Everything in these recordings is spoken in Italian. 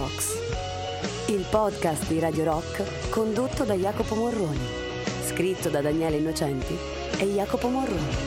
Rocks, il podcast di Radio Rock condotto da Jacopo Morroni, scritto da Daniele Innocenti e Jacopo Morroni.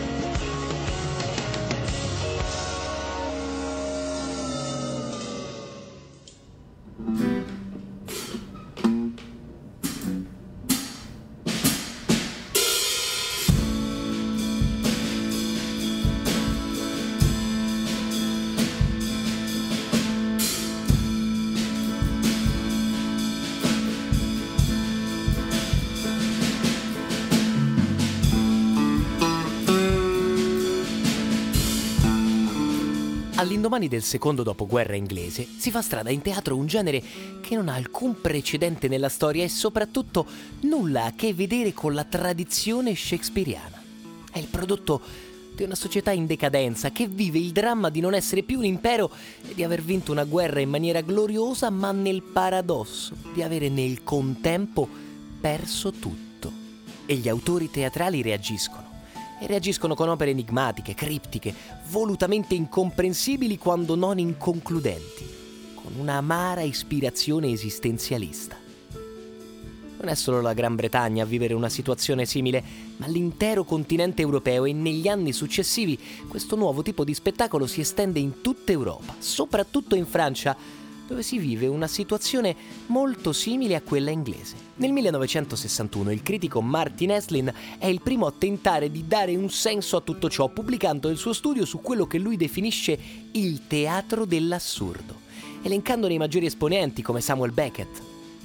All'indomani del secondo dopoguerra inglese si fa strada in teatro un genere che non ha alcun precedente nella storia e soprattutto nulla a che vedere con la tradizione shakespeariana. È il prodotto di una società in decadenza che vive il dramma di non essere più un impero e di aver vinto una guerra in maniera gloriosa, ma nel paradosso di avere nel contempo perso tutto. E gli autori teatrali reagiscono con opere enigmatiche, criptiche, volutamente incomprensibili quando non inconcludenti, con un'amara ispirazione esistenzialista. Non è solo la Gran Bretagna a vivere una situazione simile, ma l'intero continente europeo, e negli anni successivi questo nuovo tipo di spettacolo si estende in tutta Europa, soprattutto in Francia, dove si vive una situazione molto simile a quella inglese. Nel 1961 il critico Martin Esslin è il primo a tentare di dare un senso a tutto ciò, pubblicando il suo studio su quello che lui definisce il teatro dell'assurdo, elencandone i maggiori esponenti come Samuel Beckett.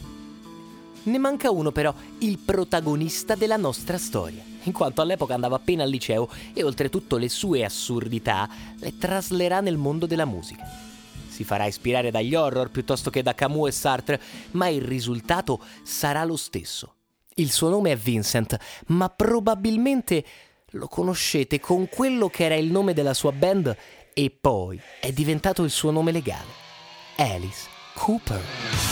Ne manca uno però, il protagonista della nostra storia, in quanto all'epoca andava appena al liceo e oltretutto le sue assurdità le traslerà nel mondo della musica. Si farà ispirare dagli horror piuttosto che da Camus e Sartre, ma il risultato sarà lo stesso. Il suo nome è Vincent, ma probabilmente lo conoscete con quello che era il nome della sua band e poi è diventato il suo nome legale, Alice Cooper.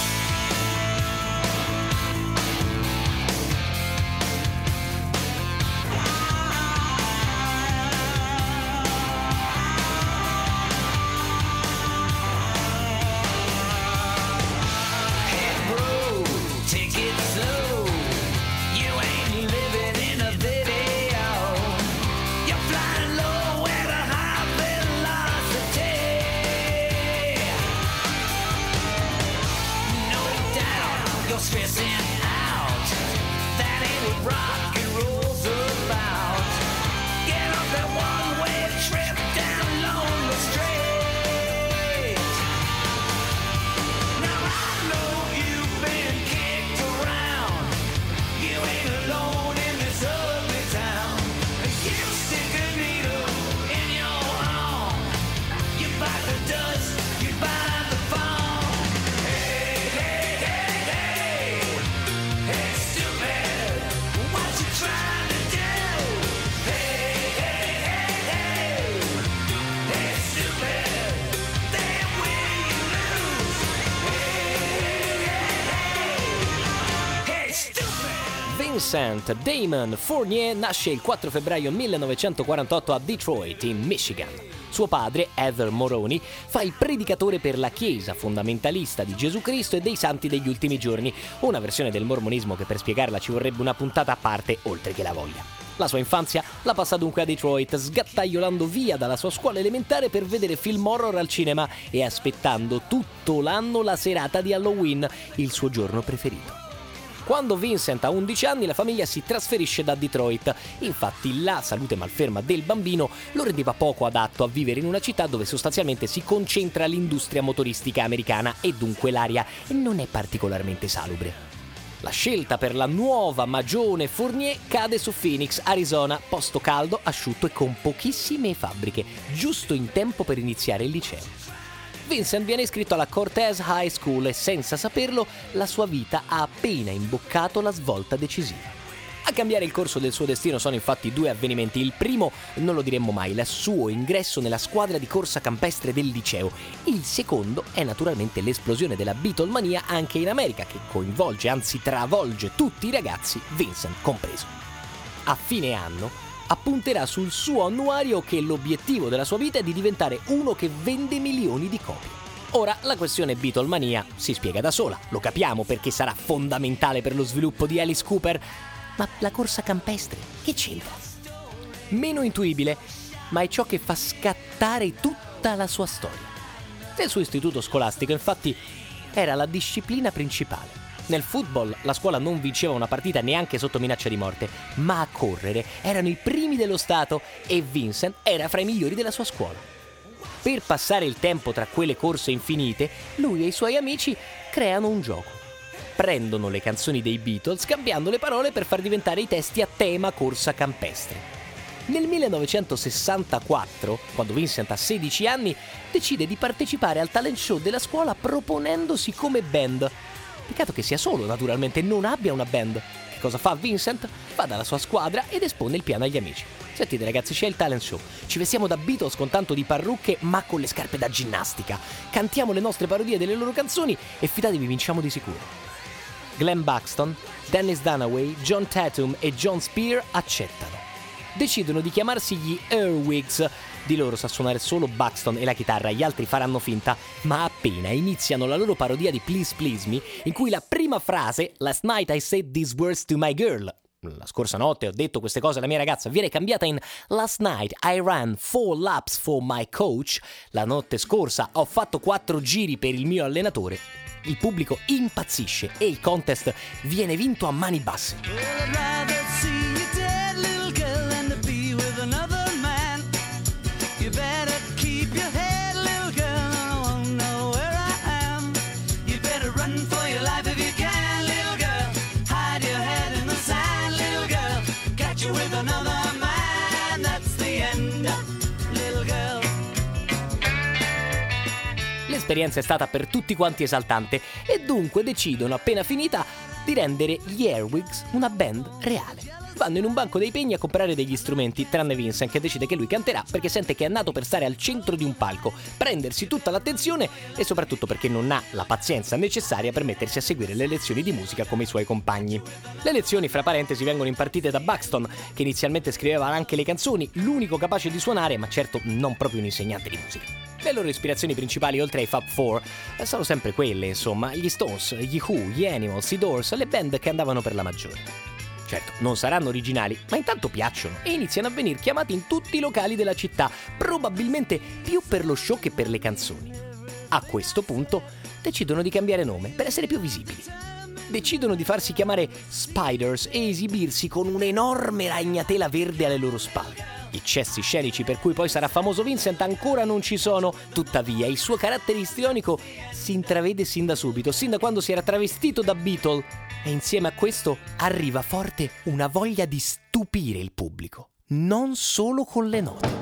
Stressing out, that ain't what rock and roll's about. Get off that one-way trip down Lonely Street. Now I know you've been kicked around. You ain't alone in this ugly town. You stick a needle in your arm. You bite the dust, you bite the foam. Vincent Damon Fournier nasce il 4 febbraio 1948 a Detroit, in Michigan. Suo padre, Heather Moroni, fa il predicatore per la Chiesa fondamentalista di Gesù Cristo e dei Santi degli Ultimi Giorni, una versione del mormonismo che per spiegarla ci vorrebbe una puntata a parte, oltre che la voglia. La sua infanzia la passa dunque a Detroit, sgattaiolando via dalla sua scuola elementare per vedere film horror al cinema e aspettando tutto l'anno la serata di Halloween, il suo giorno preferito. Quando Vincent ha 11 anni la famiglia si trasferisce da Detroit, infatti la salute malferma del bambino lo rendeva poco adatto a vivere in una città dove sostanzialmente si concentra l'industria motoristica americana e dunque l'aria non è particolarmente salubre. La scelta per la nuova magione Fournier cade su Phoenix, Arizona, posto caldo, asciutto e con pochissime fabbriche, giusto in tempo per iniziare il liceo. Vincent viene iscritto alla Cortez High School e senza saperlo la sua vita ha appena imboccato la svolta decisiva. A cambiare il corso del suo destino sono infatti due avvenimenti. Il primo, non lo diremmo mai, il suo ingresso nella squadra di corsa campestre del liceo. Il secondo è naturalmente l'esplosione della Beatlemania anche in America, che coinvolge, anzi travolge tutti i ragazzi, Vincent compreso. A fine anno appunterà sul suo annuario che l'obiettivo della sua vita è di diventare uno che vende milioni di copie. Ora, la questione Beatlemania si spiega da sola, lo capiamo perché sarà fondamentale per lo sviluppo di Alice Cooper, ma la corsa campestre, che c'entra? Meno intuibile, ma è ciò che fa scattare tutta la sua storia. Nel suo istituto scolastico, infatti, era la disciplina principale. Nel football la scuola non vinceva una partita neanche sotto minaccia di morte, ma a correre erano i primi dello Stato e Vincent era fra i migliori della sua scuola. Per passare il tempo tra quelle corse infinite, lui e i suoi amici creano un gioco. Prendono le canzoni dei Beatles cambiando le parole per far diventare i testi a tema corsa campestre. Nel 1964, quando Vincent ha 16 anni, decide di partecipare al talent show della scuola proponendosi come band. Peccato che sia solo, naturalmente, non abbia una band. Che cosa fa Vincent? Va dalla sua squadra ed espone il piano agli amici. Sentite ragazzi, c'è il talent show. Ci vestiamo da Beatles con tanto di parrucche ma con le scarpe da ginnastica. Cantiamo le nostre parodie delle loro canzoni e fidatevi, vinciamo di sicuro. Glenn Buxton, Dennis Dunaway, John Tatum e John Spear accettano. Decidono di chiamarsi gli Earwigs. Di loro sa suonare solo Buxton e la chitarra, gli altri faranno finta, ma appena iniziano la loro parodia di Please Please Me, in cui la prima frase, Last night I said these words to my girl, la scorsa notte ho detto queste cose alla mia ragazza, viene cambiata in Last night I ran 4 laps for my coach, la notte scorsa ho fatto 4 giri per il mio allenatore. Il pubblico impazzisce e il contest viene vinto a mani basse. L'esperienza è stata per tutti quanti esaltante e dunque decidono, appena finita, di rendere gli Earwigs una band reale. Vanno in un banco dei pegni a comprare degli strumenti, tranne Vincent che decide che lui canterà perché sente che è nato per stare al centro di un palco, prendersi tutta l'attenzione e soprattutto perché non ha la pazienza necessaria per mettersi a seguire le lezioni di musica come i suoi compagni. Le lezioni, fra parentesi, vengono impartite da Buxton, che inizialmente scriveva anche le canzoni, l'unico capace di suonare, ma certo non proprio un insegnante di musica. Le loro ispirazioni principali, oltre ai Fab Four, sono sempre quelle, insomma, gli Stones, gli Who, gli Animals, i Doors, le band che andavano per la maggiore. Certo, non saranno originali, ma intanto piacciono e iniziano a venire chiamati in tutti i locali della città, probabilmente più per lo show che per le canzoni. A questo punto decidono di cambiare nome per essere più visibili. Decidono di farsi chiamare Spiders e esibirsi con un'enorme ragnatela verde alle loro spalle. I cessi scenici per cui poi sarà famoso Vincent ancora non ci sono, tuttavia il suo carattere istrionico si intravede sin da subito, sin da quando si era travestito da Beatle. E insieme a questo arriva forte una voglia di stupire il pubblico, non solo con le note.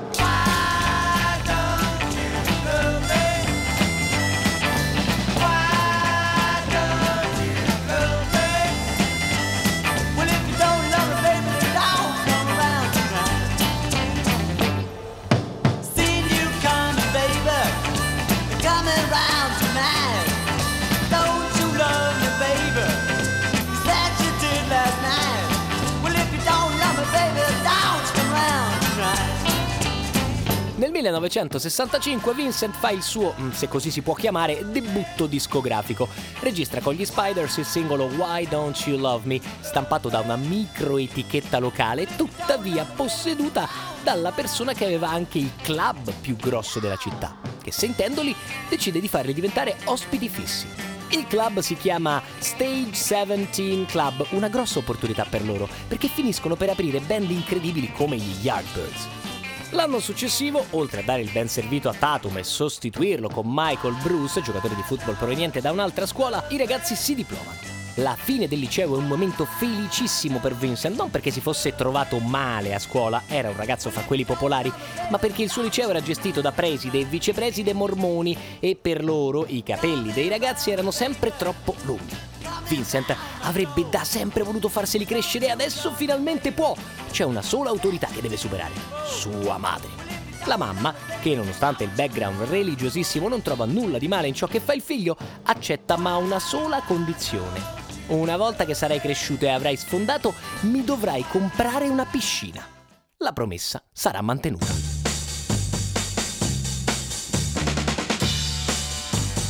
Nel 1965 Vincent fa il suo, se così si può chiamare, debutto discografico. Registra con gli Spiders il singolo Why Don't You Love Me, stampato da una microetichetta locale, tuttavia posseduta dalla persona che aveva anche il club più grosso della città, che sentendoli decide di farli diventare ospiti fissi. Il club si chiama Stage 17 Club, una grossa opportunità per loro, perché finiscono per aprire band incredibili come gli Yardbirds. L'anno successivo, oltre a dare il ben servito a Tatum e sostituirlo con Michael Bruce, giocatore di football proveniente da un'altra scuola, i ragazzi si diplomano. La fine del liceo è un momento felicissimo per Vincent, non perché si fosse trovato male a scuola, era un ragazzo fra quelli popolari, ma perché il suo liceo era gestito da preside e vicepreside mormoni e per loro i capelli dei ragazzi erano sempre troppo lunghi. Vincent avrebbe da sempre voluto farseli crescere e adesso finalmente può. C'è una sola autorità che deve superare: sua madre. La mamma, che nonostante il background religiosissimo non trova nulla di male in ciò che fa il figlio, accetta ma una sola condizione: una volta che sarai cresciuto e avrai sfondato, mi dovrai comprare una piscina. La promessa sarà mantenuta.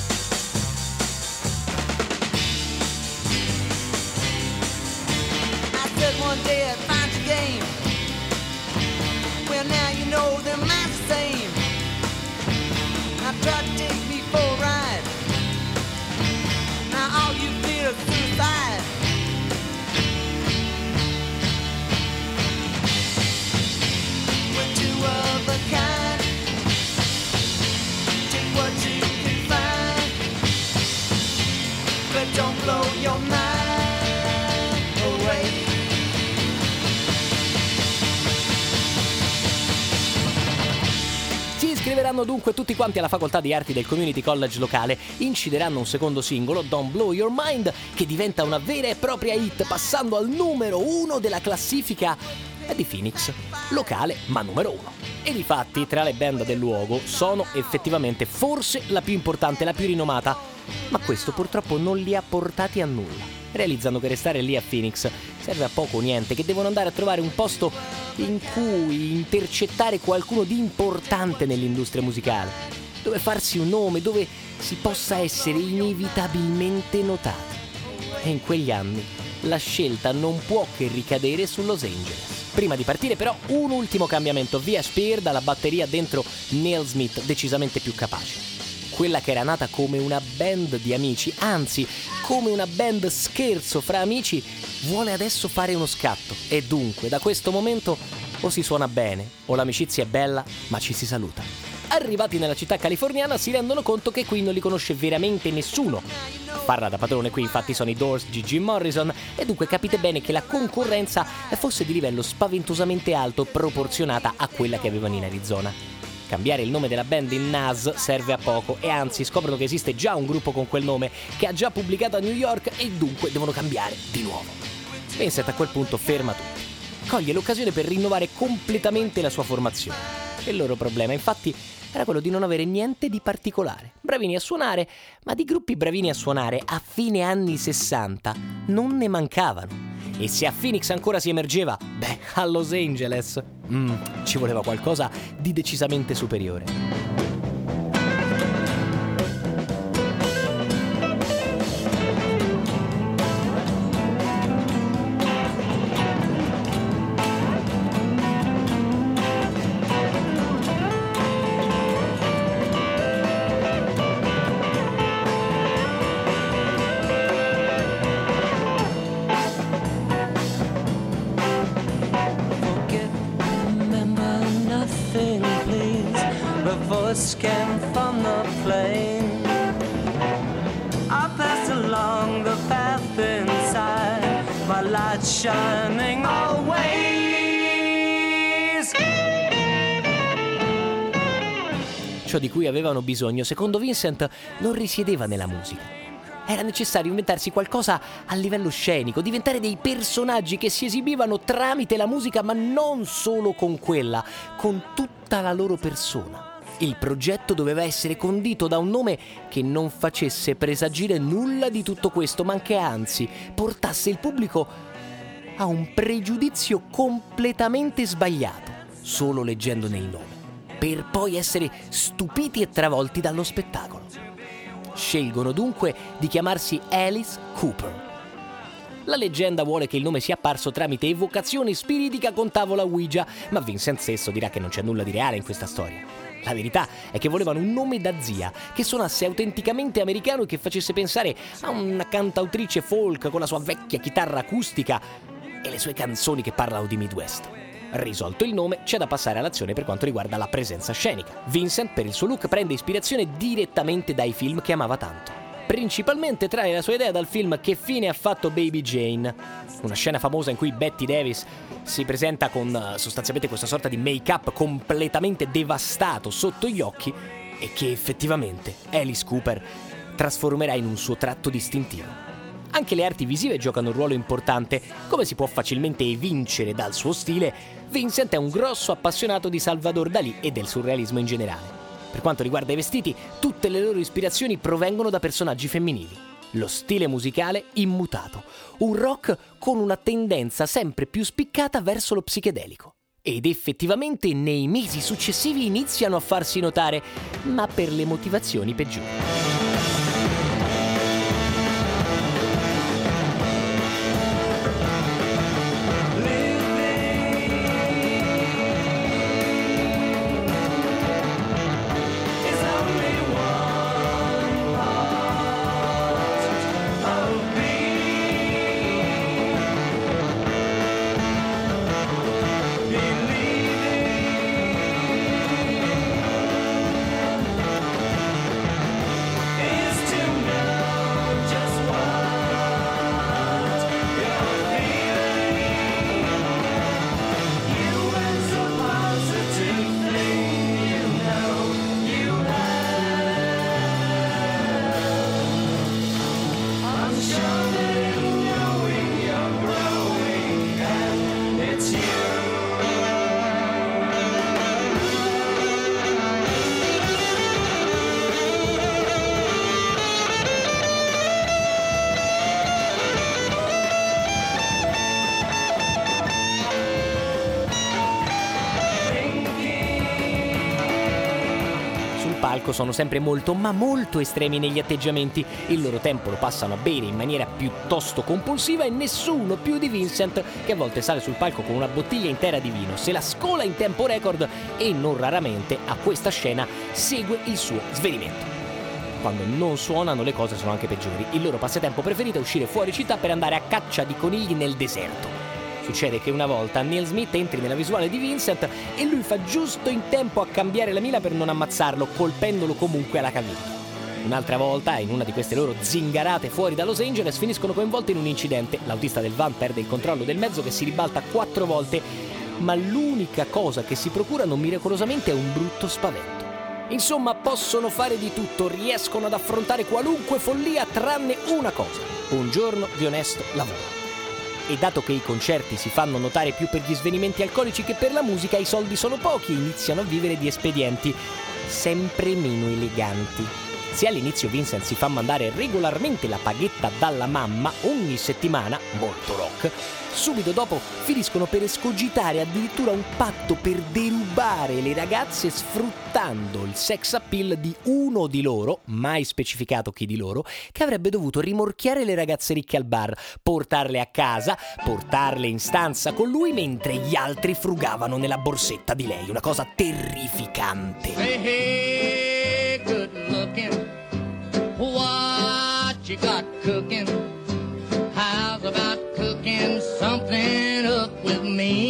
one day I find your game. Well, now you know they're not the same. Now try to take me for a ride. Now all you feel is suicide. We're two of a kind. Take what you can find, but don't blow your mind away. Si iscriveranno dunque tutti quanti alla facoltà di arti del community college locale, incideranno un secondo singolo, Don't Blow Your Mind, che diventa una vera e propria hit, passando al numero 1 della classifica di Phoenix, locale ma numero 1. E difatti tra le band del luogo sono effettivamente forse la più importante, la più rinomata, ma questo purtroppo non li ha portati a nulla. Realizzano che restare lì a Phoenix serve a poco o niente, che devono andare a trovare un posto in cui intercettare qualcuno di importante nell'industria musicale, dove farsi un nome, dove si possa essere inevitabilmente notati. E in quegli anni la scelta non può che ricadere su Los Angeles. Prima di partire però un ultimo cambiamento, via Spear dalla batteria, dentro Neil Smith decisamente più capace. Quella che era nata come una band di amici, anzi come una band scherzo fra amici, vuole adesso fare uno scatto e dunque da questo momento o si suona bene o l'amicizia è bella ma ci si saluta. Arrivati nella città californiana si rendono conto che qui non li conosce veramente nessuno. Parla da padrone qui infatti sono i Doors di Jim Morrison e dunque capite bene che la concorrenza fosse di livello spaventosamente alto proporzionata a quella che avevano in Arizona. Cambiare il nome della band in Nas serve a poco e anzi scoprono che esiste già un gruppo con quel nome che ha già pubblicato a New York e dunque devono cambiare di nuovo. Vincent a quel punto ferma tutti. Coglie l'occasione per rinnovare completamente la sua formazione. Il loro problema infatti era quello di non avere niente di particolare. Bravini a suonare, ma di gruppi bravini a suonare a fine anni 60 non ne mancavano. E se a Phoenix ancora si emergeva, a Los Angeles ci voleva qualcosa di decisamente superiore. Scan from the plane. I passed along the path inside, my light shining always. Ciò di cui avevano bisogno, secondo Vincent, non risiedeva nella musica. Era necessario inventarsi qualcosa a livello scenico, diventare dei personaggi che si esibivano tramite la musica, ma non solo con quella, con tutta la loro persona. Il progetto doveva essere condito da un nome che non facesse presagire nulla di tutto questo, ma che anzi portasse il pubblico a un pregiudizio completamente sbagliato, solo leggendone il nome, per poi essere stupiti e travolti dallo spettacolo. Scelgono dunque di chiamarsi Alice Cooper. La leggenda vuole che il nome sia apparso tramite evocazione spiritica con tavola Ouija, ma Vincent stesso dirà che non c'è nulla di reale in questa storia. La verità è che volevano un nome da zia, che suonasse autenticamente americano e che facesse pensare a una cantautrice folk con la sua vecchia chitarra acustica e le sue canzoni che parlano di Midwest. Risolto il nome, c'è da passare all'azione per quanto riguarda la presenza scenica. Vincent, per il suo look, prende ispirazione direttamente dai film che amava tanto. Principalmente trae la sua idea dal film Che fine ha fatto Baby Jane, una scena famosa in cui Bette Davis si presenta con sostanzialmente questa sorta di make-up completamente devastato sotto gli occhi e che effettivamente Alice Cooper trasformerà in un suo tratto distintivo. Anche le arti visive giocano un ruolo importante, come si può facilmente evincere dal suo stile. Vincent è un grosso appassionato di Salvador Dalì e del surrealismo in generale. Per quanto riguarda i vestiti, tutte le loro ispirazioni provengono da personaggi femminili. Lo stile musicale immutato, un rock con una tendenza sempre più spiccata verso lo psichedelico. Ed effettivamente nei mesi successivi iniziano a farsi notare, ma per le motivazioni peggiori. palco sono sempre molto ma molto estremi negli atteggiamenti. Il loro tempo lo passano a bere in maniera piuttosto compulsiva e nessuno più di Vincent, che a volte sale sul palco con una bottiglia intera di vino, se la scola in tempo record e non raramente a questa scena segue il suo svenimento. Quando non suonano le cose sono anche peggiori. Il loro passatempo preferito è uscire fuori città per andare a caccia di conigli nel deserto. Succede che una volta Neil Smith entri nella visuale di Vincent e lui fa giusto in tempo a cambiare la mira per non ammazzarlo, colpendolo comunque alla caviglia. Un'altra volta, in una di queste loro zingarate fuori da Los Angeles, finiscono coinvolti in un incidente. L'autista del van perde il controllo del mezzo che si ribalta 4 volte, ma l'unica cosa che si procurano miracolosamente è un brutto spavento. Insomma, possono fare di tutto, riescono ad affrontare qualunque follia tranne una cosa: un giorno di onesto lavoro. E dato che i concerti si fanno notare più per gli svenimenti alcolici che per la musica, i soldi sono pochi e iniziano a vivere di espedienti sempre meno eleganti. Se all'inizio Vincent si fa mandare regolarmente la paghetta dalla mamma ogni settimana, molto rock, subito dopo finiscono per escogitare addirittura un patto per derubare le ragazze sfruttando il sex appeal di uno di loro, mai specificato chi di loro, che avrebbe dovuto rimorchiare le ragazze ricche al bar, portarle a casa, portarle in stanza con lui mentre gli altri frugavano nella borsetta di lei. Una cosa terrificante. Hey, hey, good looking. What you got cooking? How's about cooking something up with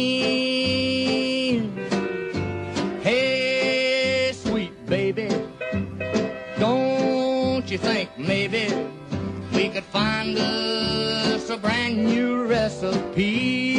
me? Hey, sweet baby, don't you think maybe we could find us a brand new recipe?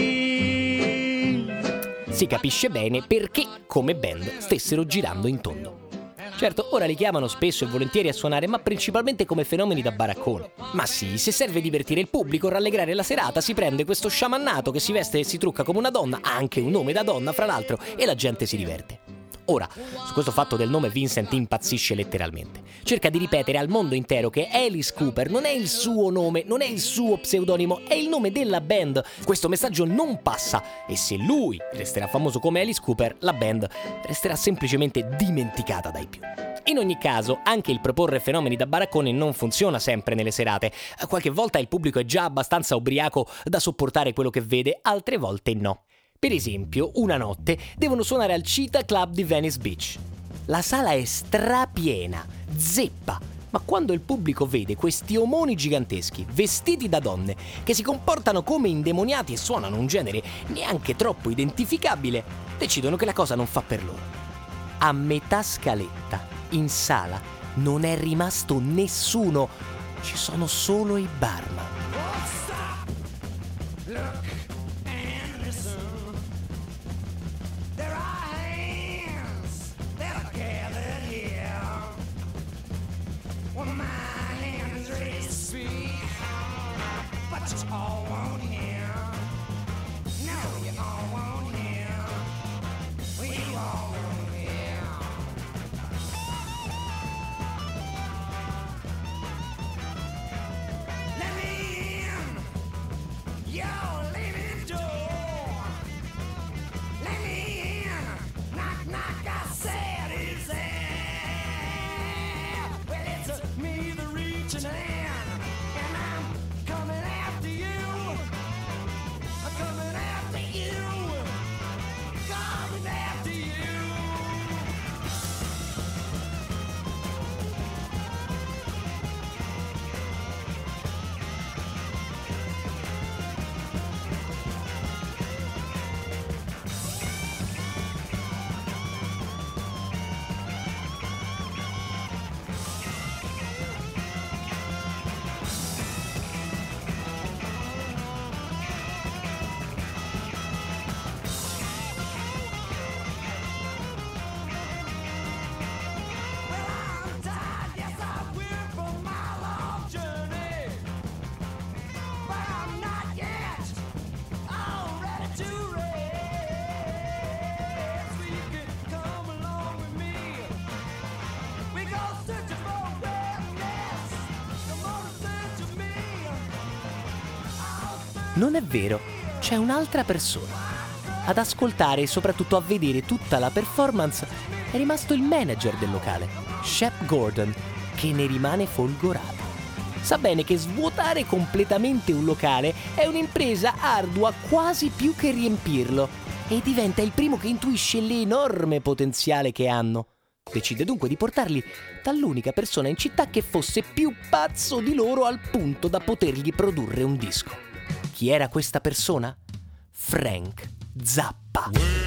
Si capisce bene perché, come band, stessero girando in tondo. Certo, ora li chiamano spesso e volentieri a suonare, ma principalmente come fenomeni da baraccone. Ma sì, se serve divertire il pubblico, rallegrare la serata, si prende questo sciamannato che si veste e si trucca come una donna, ha anche un nome da donna fra l'altro, e la gente si diverte. Ora, su questo fatto del nome Vincent impazzisce letteralmente. Cerca di ripetere al mondo intero che Alice Cooper non è il suo nome, non è il suo pseudonimo, è il nome della band. Questo messaggio non passa e se lui resterà famoso come Alice Cooper, la band resterà semplicemente dimenticata dai più. In ogni caso, anche il proporre fenomeni da baraccone non funziona sempre nelle serate. Qualche volta il pubblico è già abbastanza ubriaco da sopportare quello che vede, altre volte no. Per esempio, una notte devono suonare al Cheetah Club di Venice Beach. La sala è strapiena, zeppa, ma quando il pubblico vede questi omoni giganteschi, vestiti da donne, che si comportano come indemoniati e suonano un genere neanche troppo identificabile, decidono che la cosa non fa per loro. A metà scaletta, in sala, non è rimasto nessuno, ci sono solo i barman. Non è vero, c'è un'altra persona. Ad ascoltare e soprattutto a vedere tutta la performance è rimasto il manager del locale. Shep Gordon, che ne rimane folgorato. Sa bene che svuotare completamente un locale è un'impresa ardua quasi più che riempirlo e diventa il primo che intuisce l'enorme potenziale che hanno. Decide dunque di portarli dall'unica persona in città che fosse più pazzo di loro al punto da potergli produrre un disco. Chi era questa persona? Frank Zappa.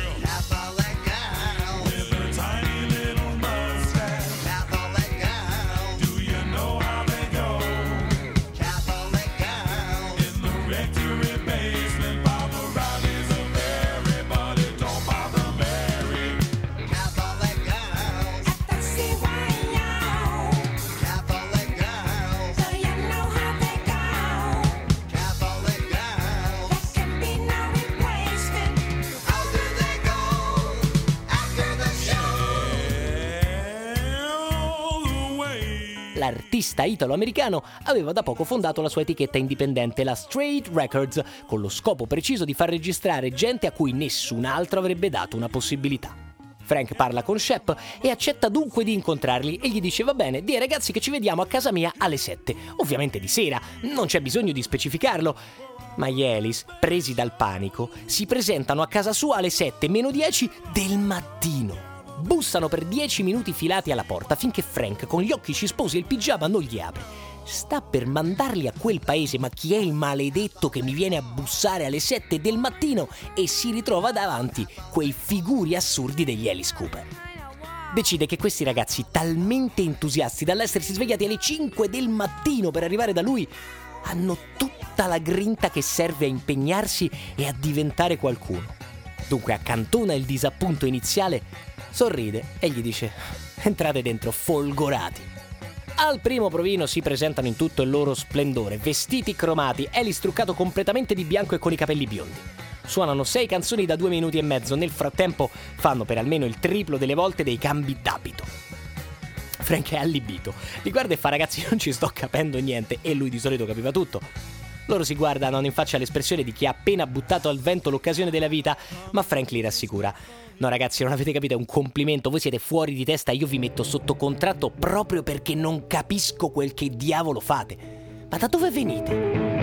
L'artista italo-americano aveva da poco fondato la sua etichetta indipendente, la Straight Records, con lo scopo preciso di far registrare gente a cui nessun altro avrebbe dato una possibilità. Frank parla con Shep e accetta dunque di incontrarli e gli dice: va bene, dì ai ragazzi che ci vediamo a casa mia alle 7, ovviamente di sera, non c'è bisogno di specificarlo. Ma gli Elis, presi dal panico, si presentano a casa sua alle 7:10 del mattino. Bussano per 10 minuti filati alla porta finché Frank, con gli occhi cisposi e il pigiama, non gli apre. Sta per mandarli a quel paese, ma chi è il maledetto che mi viene a bussare alle 7 del mattino? E si ritrova davanti quei figuri assurdi degli Alice Cooper. Decide che questi ragazzi, talmente entusiasti dall'essersi svegliati alle 5 del mattino per arrivare da lui, hanno tutta la grinta che serve a impegnarsi e a diventare qualcuno. Dunque accantona il disappunto iniziale, sorride e gli dice: entrate dentro folgorati. Al primo provino si presentano in tutto il loro splendore, vestiti cromati, Alice truccato completamente di bianco e con i capelli biondi. Suonano 6 canzoni da 2 minuti e mezzo, nel frattempo fanno per almeno il triplo delle volte dei cambi d'abito. Frank è allibito, li guarda e fa: ragazzi, non ci sto capendo niente, e lui di solito capiva tutto. Loro si guardano, hanno in faccia l'espressione di chi ha appena buttato al vento l'occasione della vita, ma Frank li rassicura: no ragazzi, non avete capito, è un complimento, voi siete fuori di testa, io vi metto sotto contratto proprio perché non capisco quel che diavolo fate. Ma da dove venite?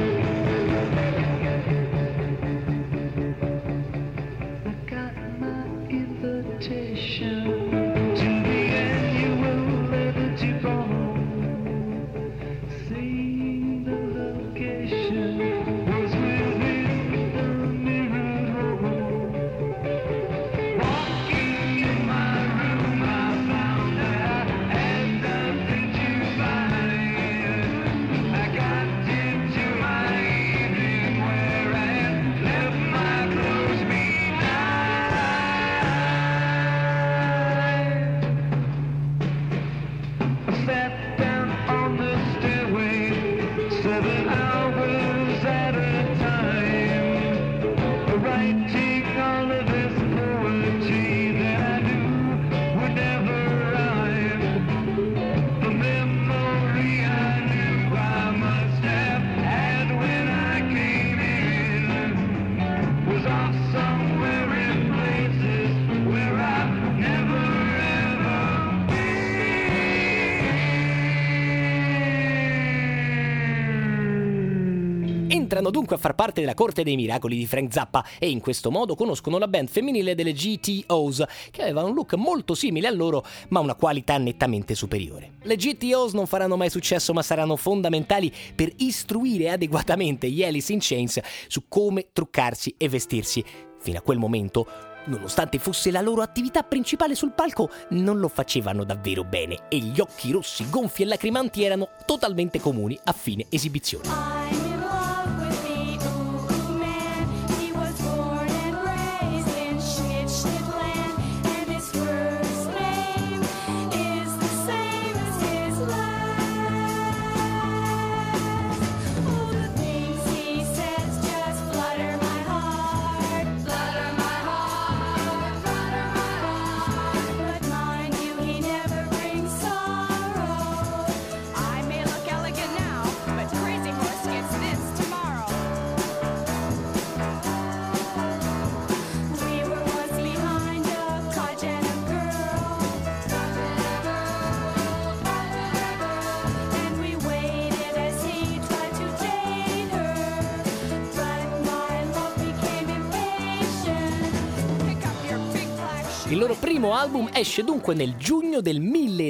Entrano dunque a far parte della corte dei miracoli di Frank Zappa e in questo modo conoscono la band femminile delle GTOs, che aveva un look molto simile a loro ma una qualità nettamente superiore. Le GTOs non faranno mai successo, ma saranno fondamentali per istruire adeguatamente gli Alice in Chains su come truccarsi e vestirsi. Fino a quel momento, nonostante fosse la loro attività principale sul palco, non lo facevano davvero bene e gli occhi rossi, gonfi e lacrimanti erano totalmente comuni a fine esibizione. Gets Il loro primo album esce dunque nel giugno del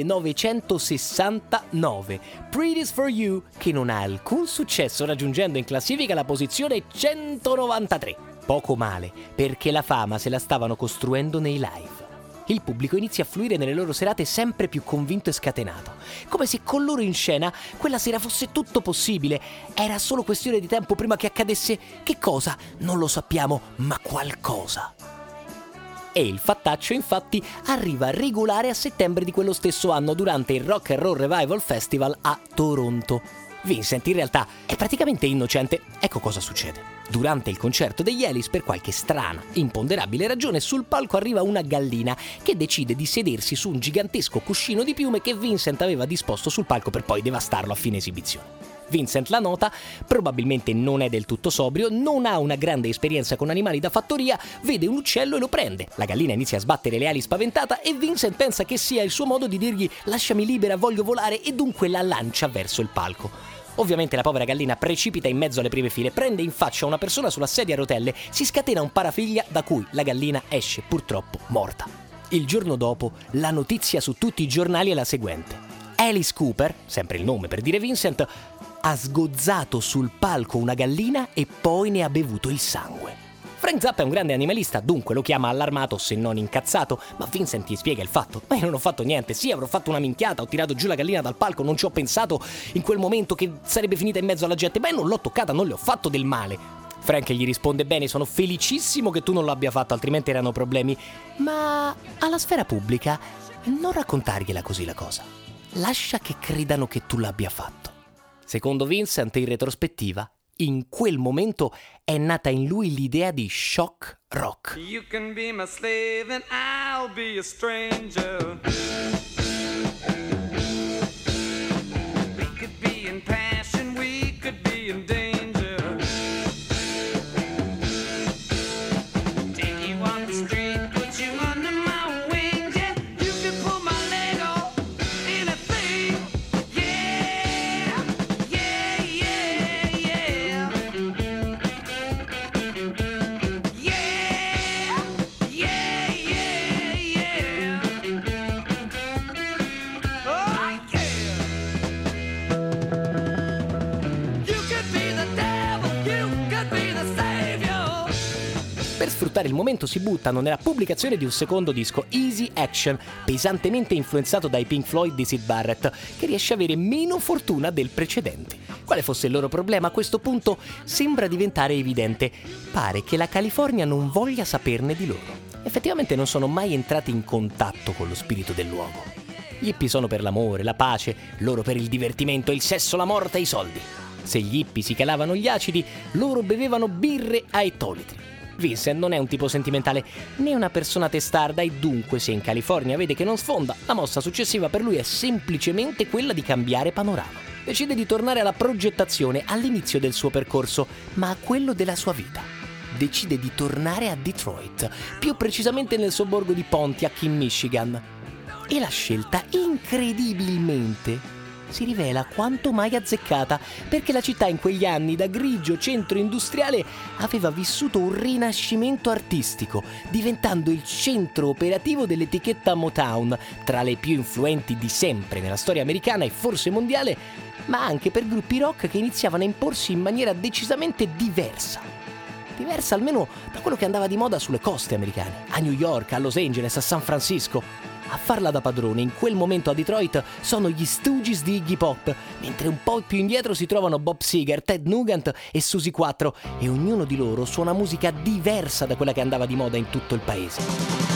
1969, Pretty's for You, che non ha alcun successo, raggiungendo in classifica la posizione 193. Poco male, perché la fama se la stavano costruendo nei live. Il pubblico inizia a fluire nelle loro serate sempre più convinto e scatenato, come se con loro in scena quella sera fosse tutto possibile. Era solo questione di tempo prima che accadesse che cosa? Non lo sappiamo, ma qualcosa. E il fattaccio infatti arriva regolare a settembre di quello stesso anno durante il Rock and Roll Revival Festival a Toronto. Vincent in realtà è praticamente innocente. Ecco cosa succede. Durante il concerto degli Alice, per qualche strana, imponderabile ragione, sul palco arriva una gallina che decide di sedersi su un gigantesco cuscino di piume che Vincent aveva disposto sul palco per poi devastarlo a fine esibizione. Vincent la nota, probabilmente non è del tutto sobrio, non ha una grande esperienza con animali da fattoria, vede un uccello e lo prende. La gallina inizia a sbattere le ali spaventata e Vincent pensa che sia il suo modo di dirgli «lasciami libera, voglio volare» e dunque la lancia verso il palco. Ovviamente la povera gallina precipita in mezzo alle prime file, prende in faccia una persona sulla sedia a rotelle, si scatena un parafiglia da cui la gallina esce purtroppo morta. Il giorno dopo la notizia su tutti i giornali è la seguente. Alice Cooper, sempre il nome per dire Vincent, ha sgozzato sul palco una gallina e poi ne ha bevuto il sangue. Frank Zappa è un grande animalista, dunque lo chiama allarmato se non incazzato, ma Vincent gli spiega il fatto. Ma io non ho fatto niente, sì, avrò fatto una minchiata, ho tirato giù la gallina dal palco, non ci ho pensato in quel momento che sarebbe finita in mezzo alla gente, ma non l'ho toccata, non le ho fatto del male. Frank gli risponde: bene, sono felicissimo che tu non l'abbia fatto, altrimenti erano problemi. Ma alla sfera pubblica non raccontargliela così la cosa. Lascia che credano che tu l'abbia fatto. Secondo Vincent, in retrospettiva, in quel momento è nata in lui l'idea di shock rock. You can be my slave and I'll be a stranger. We could be in passion, we could be in danger. Take you on the street, put you under my wings, yeah. You can pull my leg off, anything. Yeah, yeah, yeah, yeah. Yeah, yeah, yeah, yeah. Oh, yeah. You could be the devil, you could be the savior. Per sfruttare il momento si buttano nella pubblicazione di un secondo disco, Easy Action, pesantemente influenzato dai Pink Floyd di Syd Barrett, che riesce a avere meno fortuna del precedente. Quale fosse il loro problema a questo punto sembra diventare evidente. Pare che la California non voglia saperne di loro. Effettivamente non sono mai entrati in contatto con lo spirito del luogo. Gli hippie sono per l'amore, la pace, loro per il divertimento, il sesso, la morte e i soldi. Se gli hippie si calavano gli acidi, loro bevevano birre a ettolitri. Vincent non è un tipo sentimentale né una persona testarda e dunque se in California vede che non sfonda, la mossa successiva per lui è semplicemente quella di cambiare panorama. Decide di tornare alla progettazione all'inizio del suo percorso, ma a quello della sua vita. Decide di tornare a Detroit, più precisamente nel sobborgo di Pontiac in Michigan. E la scelta, incredibilmente, si rivela quanto mai azzeccata, perché la città in quegli anni da grigio centro industriale aveva vissuto un rinascimento artistico, diventando il centro operativo dell'etichetta Motown, tra le più influenti di sempre nella storia americana e forse mondiale, ma anche per gruppi rock che iniziavano a imporsi in maniera decisamente diversa almeno da quello che andava di moda sulle coste americane, a New York, a Los Angeles, a San Francisco. A farla da padrone in quel momento a Detroit sono gli Stooges di Iggy Pop, mentre un po' più indietro si trovano Bob Seger, Ted Nugent e Susie Quattro, e ognuno di loro suona musica diversa da quella che andava di moda in tutto il paese.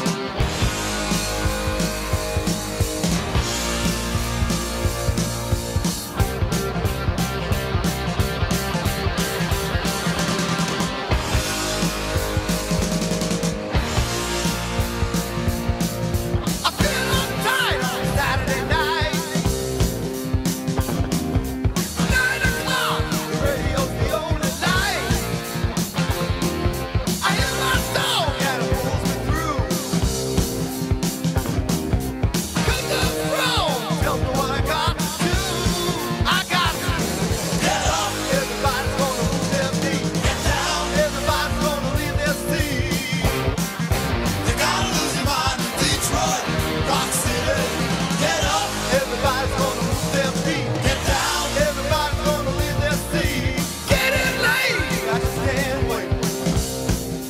I feel uptight on Saturday night. 9 o'clock, the radio's the only light. I hear my song and it pulls me through.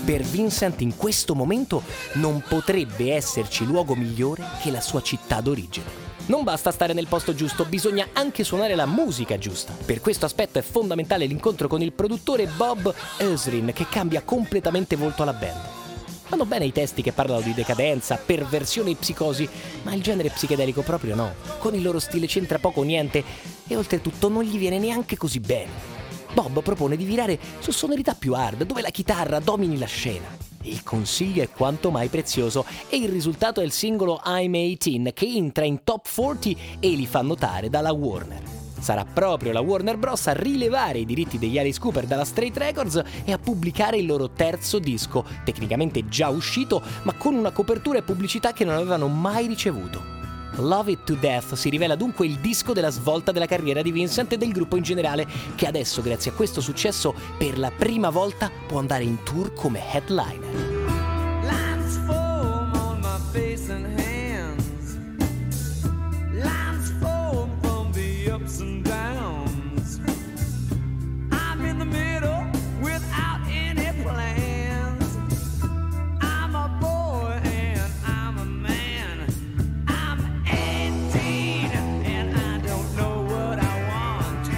Per Vincent in questo momento non potrebbe esserci luogo migliore che la sua città d'origine. Non basta stare nel posto giusto, bisogna anche suonare la musica giusta. Per questo aspetto è fondamentale l'incontro con il produttore Bob Ezrin, che cambia completamente volto alla band. Vanno bene i testi che parlano di decadenza, perversione e psicosi, ma il genere psichedelico proprio no. Con il loro stile c'entra poco o niente e oltretutto non gli viene neanche così bene. Bob propone di virare su sonorità più hard, dove la chitarra domini la scena. Il consiglio è quanto mai prezioso e il risultato è il singolo I'm 18, che entra in top 40 e li fa notare dalla Warner. Sarà proprio la Warner Bros. A rilevare i diritti degli Alice Cooper dalla Straight Records e a pubblicare il loro terzo disco, tecnicamente già uscito, ma con una copertura e pubblicità che non avevano mai ricevuto. Love It to Death si rivela dunque il disco della svolta della carriera di Vincent e del gruppo in generale, che adesso, grazie a questo successo, per la prima volta può andare in tour come headliner. Lines foam on my face and hands. Lines foam from the ups and downs. I'm in the middle without any plans. I'm a boy and I'm a man. I'm 18 and I don't know what I want.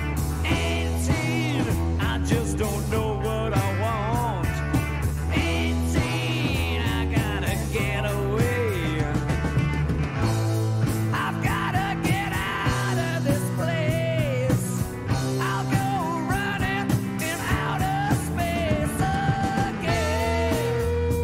18, I just don't know what I want. 18, I gotta get away. I've gotta get out of this place. I'll go running in outer space again.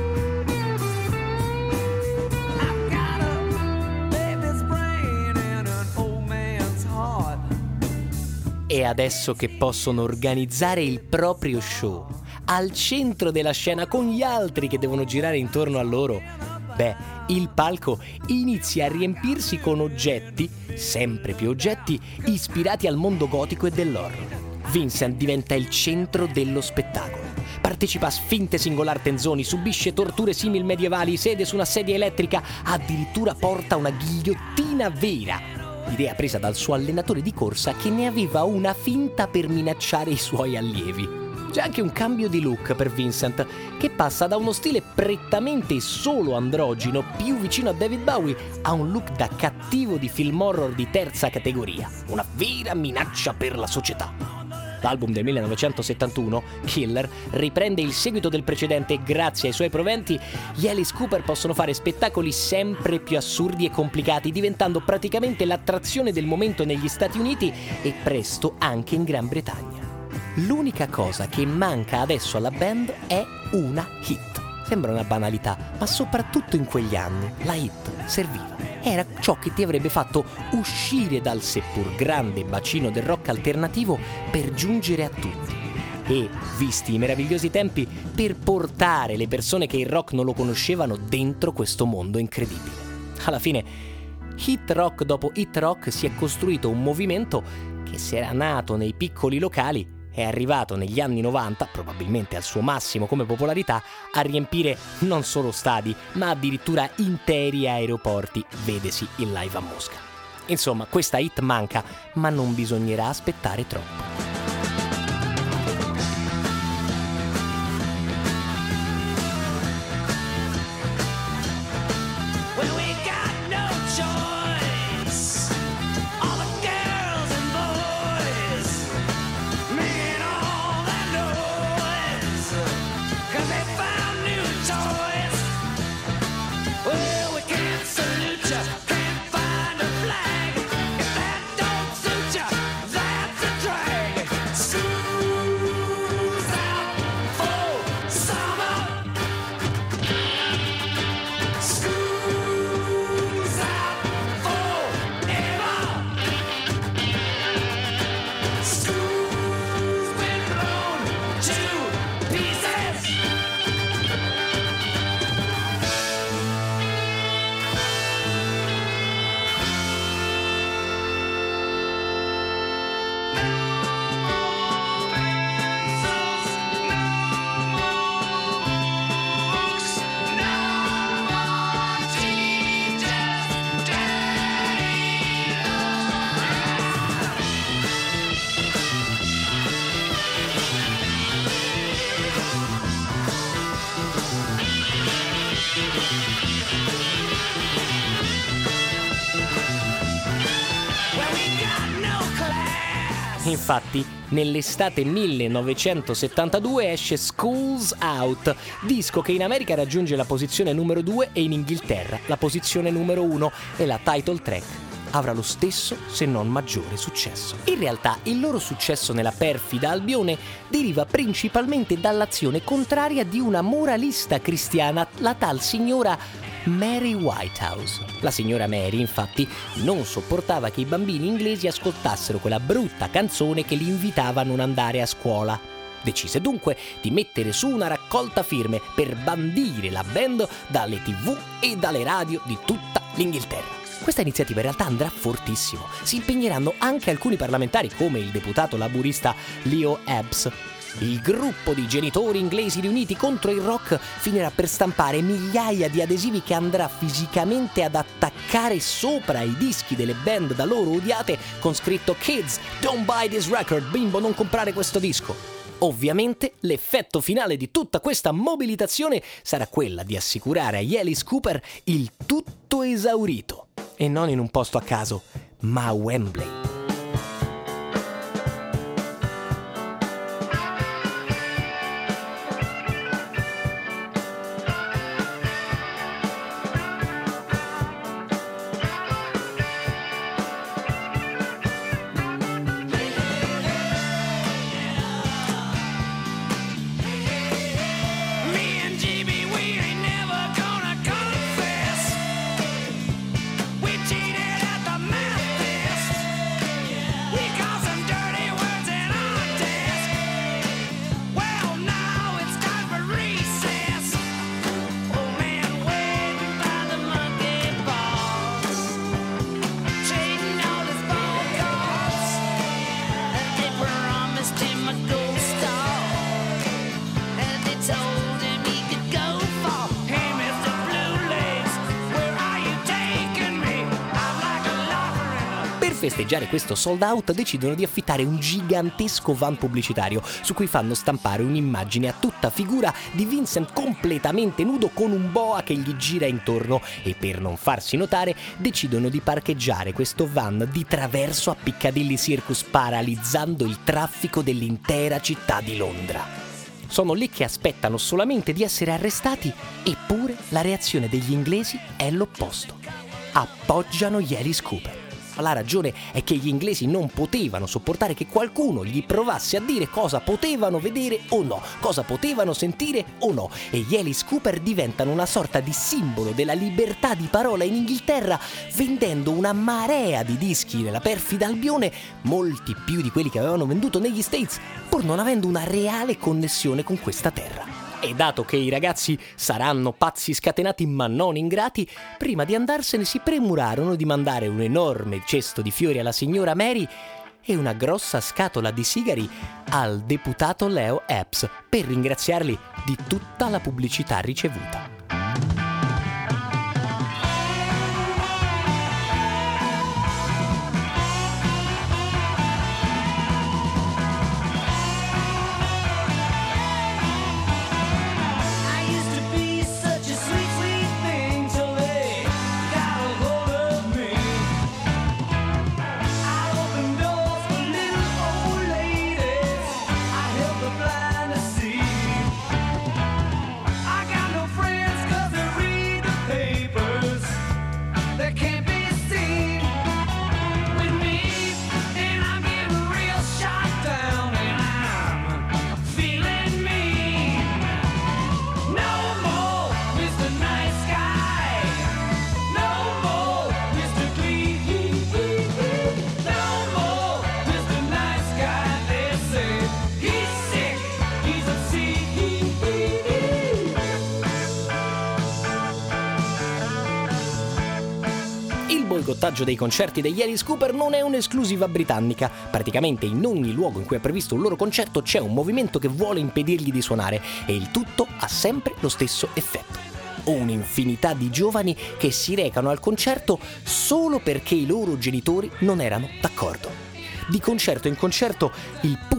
I've got a baby's brain and an old man's heart. E adesso che possono organizzare il proprio show al centro della scena con gli altri che devono girare intorno a loro, il palco inizia a riempirsi con oggetti, sempre più oggetti, ispirati al mondo gotico e dell'horror. Vincent diventa il centro dello spettacolo. Partecipa a sfinte singolar tenzoni, subisce torture simil medievali, siede su una sedia elettrica, addirittura porta una ghigliottina vera. Idea presa dal suo allenatore di corsa, che ne aveva una finta per minacciare i suoi allievi. C'è anche un cambio di look per Vincent, che passa da uno stile prettamente solo androgino, più vicino a David Bowie, a un look da cattivo di film horror di terza categoria, una vera minaccia per la società. L'album del 1971, Killer, riprende il seguito del precedente e grazie ai suoi proventi gli Alice Cooper possono fare spettacoli sempre più assurdi e complicati, diventando praticamente l'attrazione del momento negli Stati Uniti e presto anche in Gran Bretagna. L'unica cosa che manca adesso alla band è una hit. Sembra una banalità, ma soprattutto in quegli anni la hit serviva. Era ciò che ti avrebbe fatto uscire dal seppur grande bacino del rock alternativo per giungere a tutti. E, visti i meravigliosi tempi, per portare le persone che il rock non lo conoscevano dentro questo mondo incredibile. Alla fine, hit rock dopo hit rock si è costruito un movimento che, se era nato nei piccoli locali, è arrivato negli anni 90, probabilmente al suo massimo come popolarità, a riempire non solo stadi, ma addirittura interi aeroporti, vedesi il live a Mosca. Insomma, questa hit manca, ma non bisognerà aspettare troppo. Well, we got no choice. All the girls and boys making all that noise, 'cause they found new toys. Well, we can't salute ya, can't find a flag. If that don't suit ya, that's a drag. Infatti, nell'estate 1972 esce School's Out, disco che in America raggiunge la posizione numero 2 e in Inghilterra la posizione numero 1, e la title track avrà lo stesso, se non maggiore, successo. In realtà il loro successo nella perfida Albione deriva principalmente dall'azione contraria di una moralista cristiana, la tal signora Mary Whitehouse. La signora Mary, infatti, non sopportava che i bambini inglesi ascoltassero quella brutta canzone che li invitava a non andare a scuola. Decise dunque di mettere su una raccolta firme per bandire la band dalle TV e dalle radio di tutta l'Inghilterra. Questa iniziativa in realtà andrà fortissimo. Si impegneranno anche alcuni parlamentari, come il deputato laburista Leo Ebbs. Il gruppo di genitori inglesi riuniti contro il rock finirà per stampare migliaia di adesivi che andrà fisicamente ad attaccare sopra i dischi delle band da loro odiate con scritto "Kids, don't buy this record", bimbo, non comprare questo disco. Ovviamente l'effetto finale di tutta questa mobilitazione sarà quella di assicurare agli Alice Cooper il tutto esaurito. E non in un posto a caso, ma a Wembley. Per festeggiare questo sold out decidono di affittare un gigantesco van pubblicitario su cui fanno stampare un'immagine a tutta figura di Vincent completamente nudo con un boa che gli gira intorno, e per non farsi notare decidono di parcheggiare questo van di traverso a Piccadilly Circus, paralizzando il traffico dell'intera città di Londra. Sono lì che aspettano solamente di essere arrestati, eppure la reazione degli inglesi è l'opposto. Appoggiano gli Alice Cooper. La ragione è che gli inglesi non potevano sopportare che qualcuno gli provasse a dire cosa potevano vedere o no, cosa potevano sentire o no, e gli Alice Cooper diventano una sorta di simbolo della libertà di parola in Inghilterra, vendendo una marea di dischi nella perfida Albione, molti più di quelli che avevano venduto negli States, pur non avendo una reale connessione con questa terra. E dato che i ragazzi saranno pazzi scatenati ma non ingrati, prima di andarsene si premurarono di mandare un enorme cesto di fiori alla signora Mary e una grossa scatola di sigari al deputato Leo Ebbs per ringraziarli di tutta la pubblicità ricevuta. Il boicottaggio dei concerti degli Alice Cooper non è un'esclusiva britannica. Praticamente in ogni luogo in cui è previsto un loro concerto c'è un movimento che vuole impedirgli di suonare, e il tutto ha sempre lo stesso effetto. Un'infinità di giovani che si recano al concerto solo perché i loro genitori non erano d'accordo. Di concerto in concerto il pubblico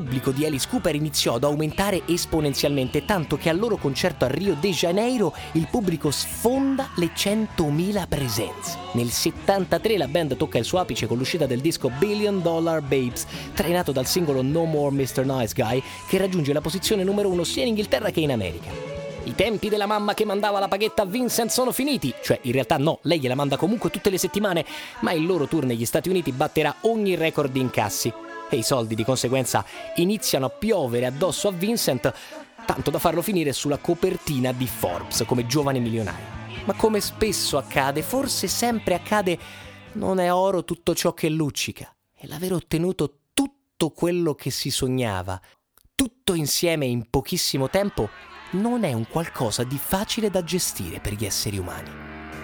pubblico di Alice Cooper iniziò ad aumentare esponenzialmente, tanto che al loro concerto a Rio de Janeiro il pubblico sfonda le 100.000 presenze. Nel 73 la band tocca il suo apice con l'uscita del disco Billion Dollar Babes, trainato dal singolo No More Mr. Nice Guy, che raggiunge la posizione numero 1 sia in Inghilterra che in America. I tempi della mamma che mandava la paghetta a Vincent sono finiti, cioè in realtà no, lei gliela manda comunque tutte le settimane, ma il loro tour negli Stati Uniti batterà ogni record di incassi e i soldi di conseguenza iniziano a piovere addosso a Vincent, tanto da farlo finire sulla copertina di Forbes come giovane milionario. Ma come spesso accade, forse sempre accade, non è oro tutto ciò che luccica, e l'aver ottenuto tutto quello che si sognava, tutto insieme in pochissimo tempo, non è un qualcosa di facile da gestire per gli esseri umani.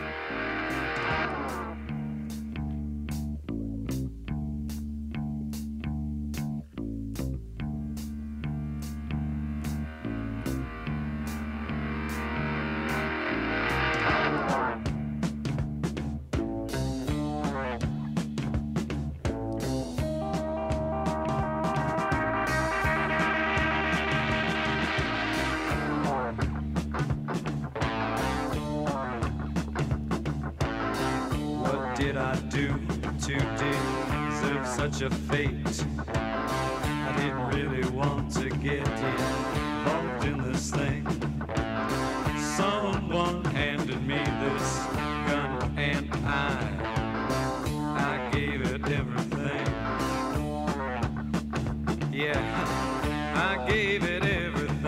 Did I do to deserve such a fate? I didn't really want to get involved in this thing. Someone handed me this gun and I gave it everything. Yeah, I gave it everything.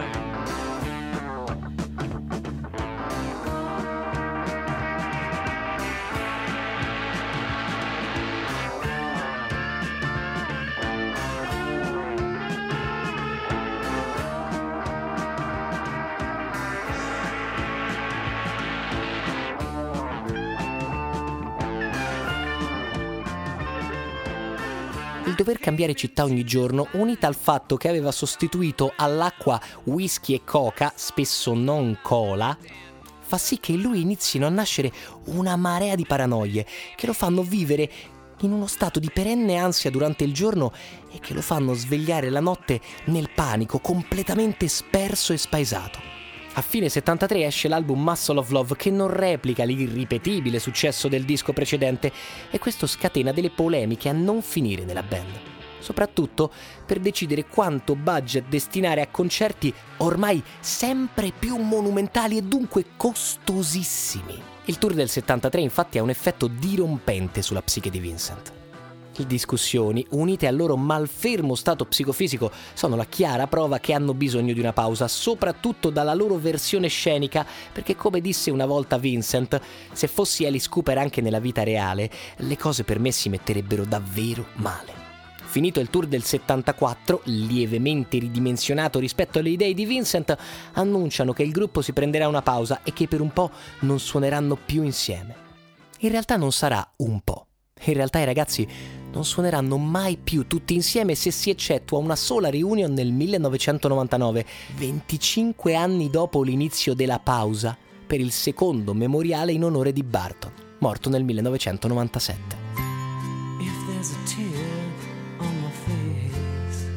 Il dover cambiare città ogni giorno, unita al fatto che aveva sostituito all'acqua whisky e coca, spesso non cola, fa sì che in lui inizino a nascere una marea di paranoie che lo fanno vivere in uno stato di perenne ansia durante il giorno e che lo fanno svegliare la notte nel panico, completamente sperso e spaesato. A fine 73 esce l'album Muscle of Love, che non replica l'irripetibile successo del disco precedente, e questo scatena delle polemiche a non finire nella band, soprattutto per decidere quanto budget destinare a concerti ormai sempre più monumentali e dunque costosissimi. Il tour del 73 infatti ha un effetto dirompente sulla psiche di Vincent. Le discussioni, unite al loro malfermo stato psicofisico, sono la chiara prova che hanno bisogno di una pausa, soprattutto dalla loro versione scenica, perché come disse una volta Vincent, se fossi Alice Cooper anche nella vita reale, le cose per me si metterebbero davvero male. Finito il tour del 74, lievemente ridimensionato rispetto alle idee di Vincent, annunciano che il gruppo si prenderà una pausa e che per un po' non suoneranno più insieme. In realtà non sarà un po'. In realtà i ragazzi non suoneranno mai più tutti insieme se si eccettua una sola reunion nel 1999, 25 anni dopo l'inizio della pausa, per il secondo memoriale in onore di Barton, morto nel 1997. If there's a tear on my face,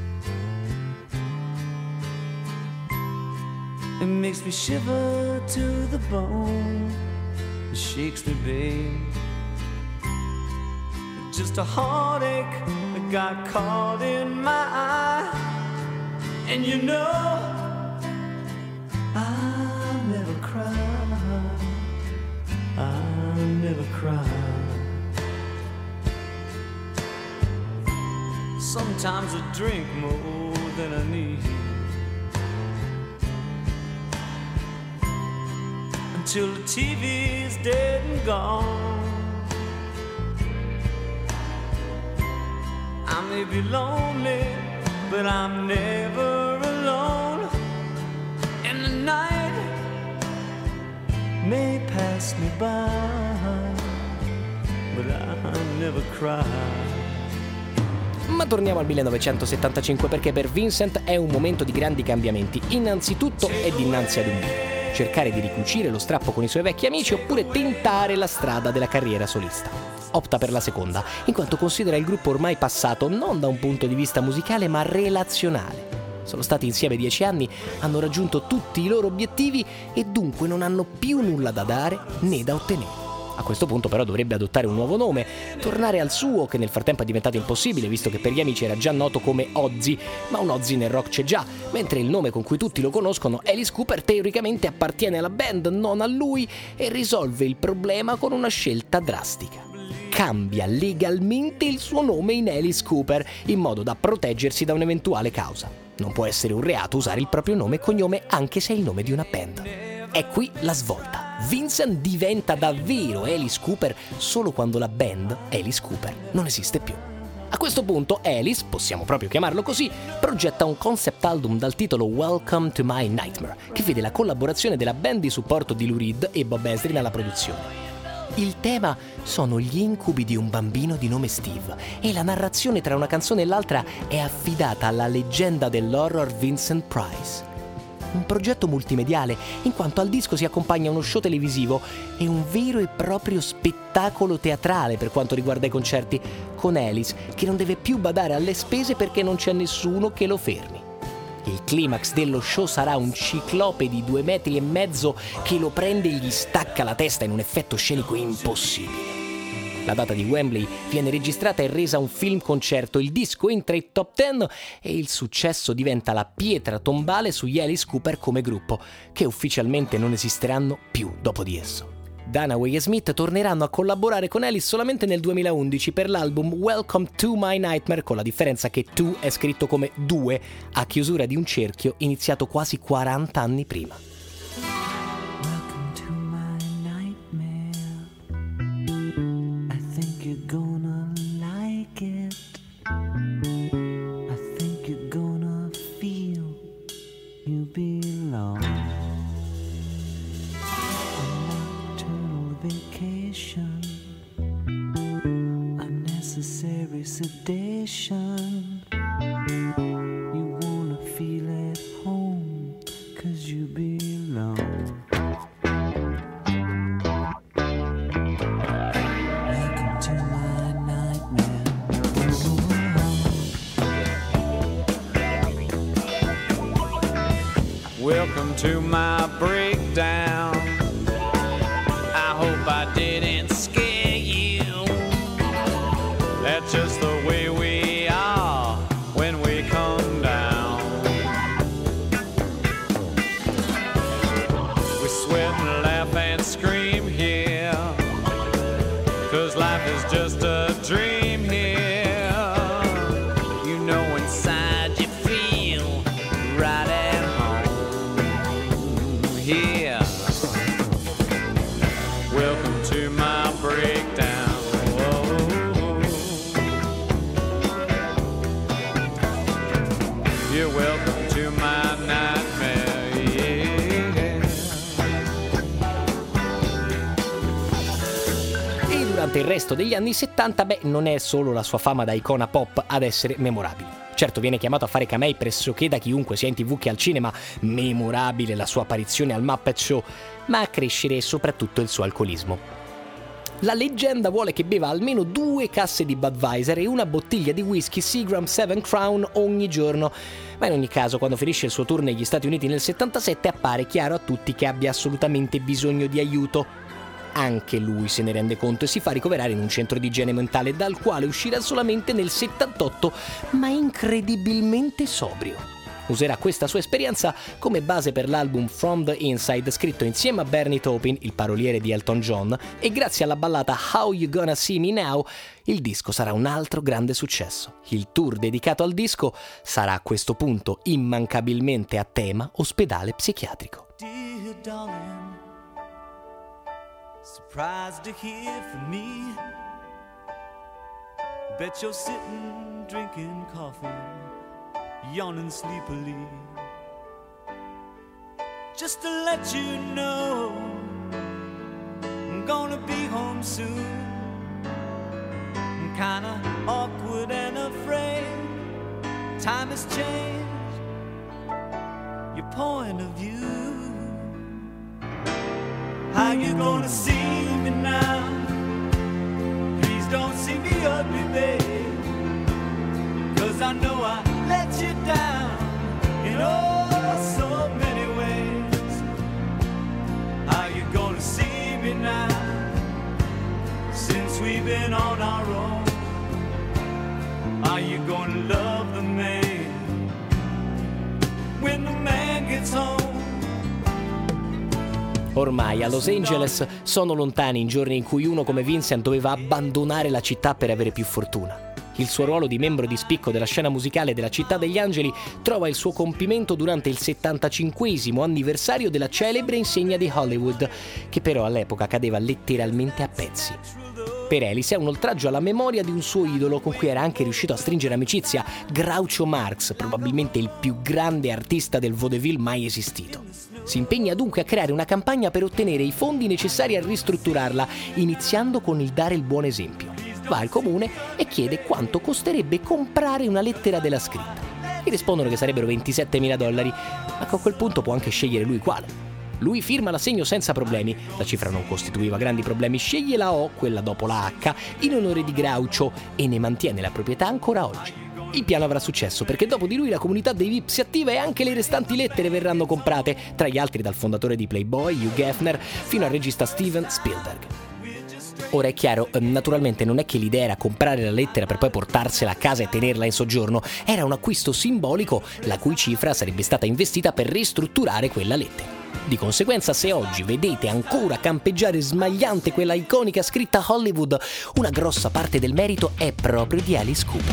it makes me shiver to the bone, it shakes me, babe. Just a heartache that got caught in my eye. And you know I never cry, I never cry. Sometimes I drink more than I need, until the TV's dead and gone. I may be lonely, but I'm never alone. And the night may pass me by, but I never cry. Ma torniamo al 1975, perché per Vincent è un momento di grandi cambiamenti. Innanzitutto è dinanzi ad un bivio: cercare di ricucire lo strappo con i suoi vecchi amici oppure tentare la strada della carriera solista. opta per la seconda, in quanto considera il gruppo ormai passato non da un punto di vista musicale ma relazionale. Sono stati insieme 10 anni, hanno raggiunto tutti i loro obiettivi e dunque non hanno più nulla da dare né da ottenere. A questo punto però dovrebbe adottare un nuovo nome, tornare al suo, che nel frattempo è diventato impossibile visto che per gli amici era già noto come Ozzy, ma un Ozzy nel rock c'è già, mentre il nome con cui tutti lo conoscono, Alice Cooper, teoricamente appartiene alla band, non a lui, e risolve il problema con una scelta drastica. Cambia legalmente il suo nome in Alice Cooper, in modo da proteggersi da un'eventuale causa. Non può essere un reato usare il proprio nome e cognome anche se è il nome di una band. È qui la svolta. Vincent diventa davvero Alice Cooper solo quando la band Alice Cooper non esiste più. A questo punto Alice, possiamo proprio chiamarlo così, progetta un concept album dal titolo Welcome to My Nightmare, che vede la collaborazione della band di supporto di Lou Reed e Bob Ezrin alla produzione. Il tema sono gli incubi di un bambino di nome Steve e la narrazione tra una canzone e l'altra è affidata alla leggenda dell'horror Vincent Price. Un progetto multimediale, in quanto al disco si accompagna uno show televisivo e un vero e proprio spettacolo teatrale per quanto riguarda i concerti, con Alice che non deve più badare alle spese perché non c'è nessuno che lo fermi. Il climax dello show sarà un ciclope di 2,5 metri che lo prende e gli stacca la testa in un effetto scenico impossibile. La data di Wembley viene registrata e resa un film concerto, il disco entra in top 10 e il successo diventa la pietra tombale sugli Alice Cooper come gruppo, che ufficialmente non esisteranno più dopo di esso. Dunaway e Smith torneranno a collaborare con Alice solamente nel 2011 per l'album Welcome to My Nightmare, con la differenza che to è scritto come 2 a chiusura di un cerchio iniziato quasi 40 anni prima. Unnecessary sedation. You wanna feel at home, 'cause you belong. Welcome to my nightmare. Welcome to my breakdown. I hope I didn't scare you. That's just the way we are when we come down. We sweat and laugh and scream here, 'cause life is just a dream here. You know inside you feel right at home here. Welcome to my breakdown. You're welcome to my nightmare, yeah. E durante il resto degli anni 70, non è solo la sua fama da icona pop ad essere memorabile. Certo, viene chiamato a fare camei pressoché da chiunque, sia in TV che al cinema, memorabile la sua apparizione al Muppet Show, ma a crescere soprattutto il suo alcolismo. La leggenda vuole che beva almeno 2 casse di Budweiser e una bottiglia di whisky Seagram 7 Crown ogni giorno, ma in ogni caso quando finisce il suo tour negli Stati Uniti nel 77 appare chiaro a tutti che abbia assolutamente bisogno di aiuto. Anche lui se ne rende conto e si fa ricoverare in un centro di igiene mentale dal quale uscirà solamente nel 78, ma incredibilmente sobrio. Userà questa sua esperienza come base per l'album From the Inside, scritto insieme a Bernie Taupin, il paroliere di Elton John, e grazie alla ballata How You Gonna See Me Now, il disco sarà un altro grande successo. Il tour dedicato al disco sarà a questo punto immancabilmente a tema ospedale psichiatrico. Dear darling, surprised to hear from me. Bet you're sitting drinking coffee, yawning sleepily. Just to let you know, I'm gonna be home soon. I'm kinda awkward and afraid. Time has changed your point of view. How you gonna see me now? Please don't see me ugly, babe, 'cause I know I let you down in oh so many ways. Are you gonna see me now, since we've been on our own? Are you gonna love the man when the man gets home? Ormai a Los Angeles sono lontani i giorni in cui uno come Vincent doveva abbandonare la città per avere più fortuna. Il suo ruolo di membro di spicco della scena musicale della Città degli Angeli trova il suo compimento durante il 75esimo anniversario della celebre insegna di Hollywood, che però all'epoca cadeva letteralmente a pezzi. Per Alice è un oltraggio alla memoria di un suo idolo con cui era anche riuscito a stringere amicizia, Groucho Marx, probabilmente il più grande artista del vaudeville mai esistito. Si impegna dunque a creare una campagna per ottenere i fondi necessari a ristrutturarla, iniziando con il dare il buon esempio. Va al comune e chiede quanto costerebbe comprare una lettera della scritta. Gli rispondono che sarebbero $27.000, ma che a quel punto può anche scegliere lui quale. Lui firma l'assegno senza problemi, la cifra non costituiva grandi problemi, sceglie la O, quella dopo la H, in onore di Groucho e ne mantiene la proprietà ancora oggi. Il piano avrà successo perché dopo di lui la comunità dei VIP si attiva e anche le restanti lettere verranno comprate, tra gli altri dal fondatore di Playboy, Hugh Hefner, fino al regista Steven Spielberg. Ora è chiaro, naturalmente non è che l'idea era comprare la lettera per poi portarsela a casa e tenerla in soggiorno, era un acquisto simbolico la cui cifra sarebbe stata investita per ristrutturare quella lettera. Di conseguenza, se oggi vedete ancora campeggiare smagliante quella iconica scritta Hollywood, una grossa parte del merito è proprio di Alice Cooper.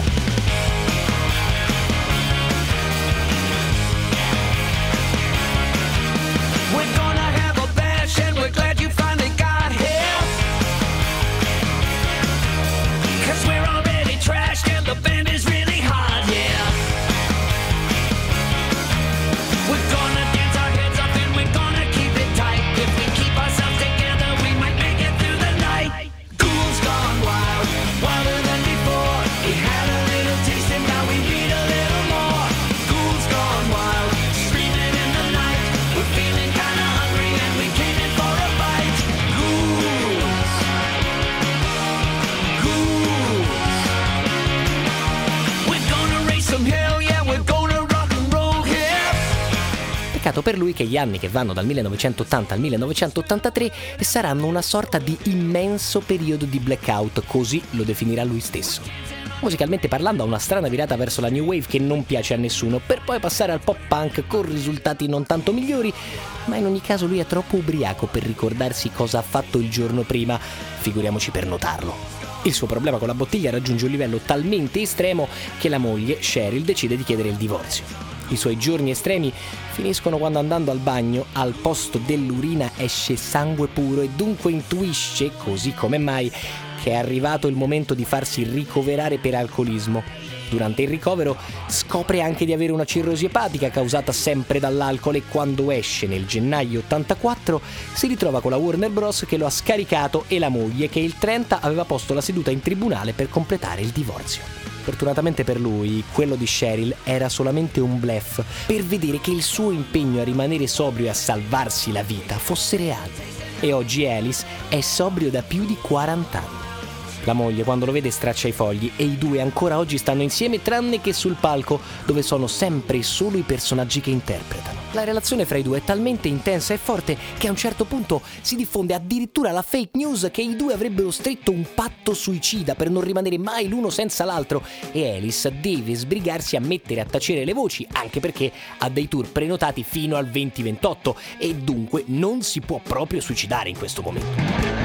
Peccato per lui che gli anni che vanno dal 1980 al 1983 saranno una sorta di immenso periodo di blackout, così lo definirà lui stesso. Musicalmente parlando ha una strana virata verso la new wave che non piace a nessuno, per poi passare al pop punk con risultati non tanto migliori, ma in ogni caso lui è troppo ubriaco per ricordarsi cosa ha fatto il giorno prima, figuriamoci per notarlo. Il suo problema con la bottiglia raggiunge un livello talmente estremo che la moglie, Cheryl, decide di chiedere il divorzio. I suoi giorni estremi finiscono quando, andando al bagno, al posto dell'urina esce sangue puro e dunque intuisce, così come mai, che è arrivato il momento di farsi ricoverare per alcolismo. Durante il ricovero scopre anche di avere una cirrosi epatica causata sempre dall'alcol e quando esce nel gennaio 84 si ritrova con la Warner Bros. Che lo ha scaricato e la moglie che il 30 aveva posto la seduta in tribunale per completare il divorzio. Fortunatamente per lui, quello di Cheryl era solamente un bluff per vedere che il suo impegno a rimanere sobrio e a salvarsi la vita fosse reale. E oggi Alice è sobrio da più di 40 anni. La moglie, quando lo vede, straccia i fogli e i due ancora oggi stanno insieme, tranne che sul palco, dove sono sempre e solo i personaggi che interpretano. La relazione fra i due è talmente intensa e forte che a un certo punto si diffonde addirittura la fake news che i due avrebbero stretto un patto suicida per non rimanere mai l'uno senza l'altro, e Alice deve sbrigarsi a mettere a tacere le voci, anche perché ha dei tour prenotati fino al 2028 e dunque non si può proprio suicidare in questo momento.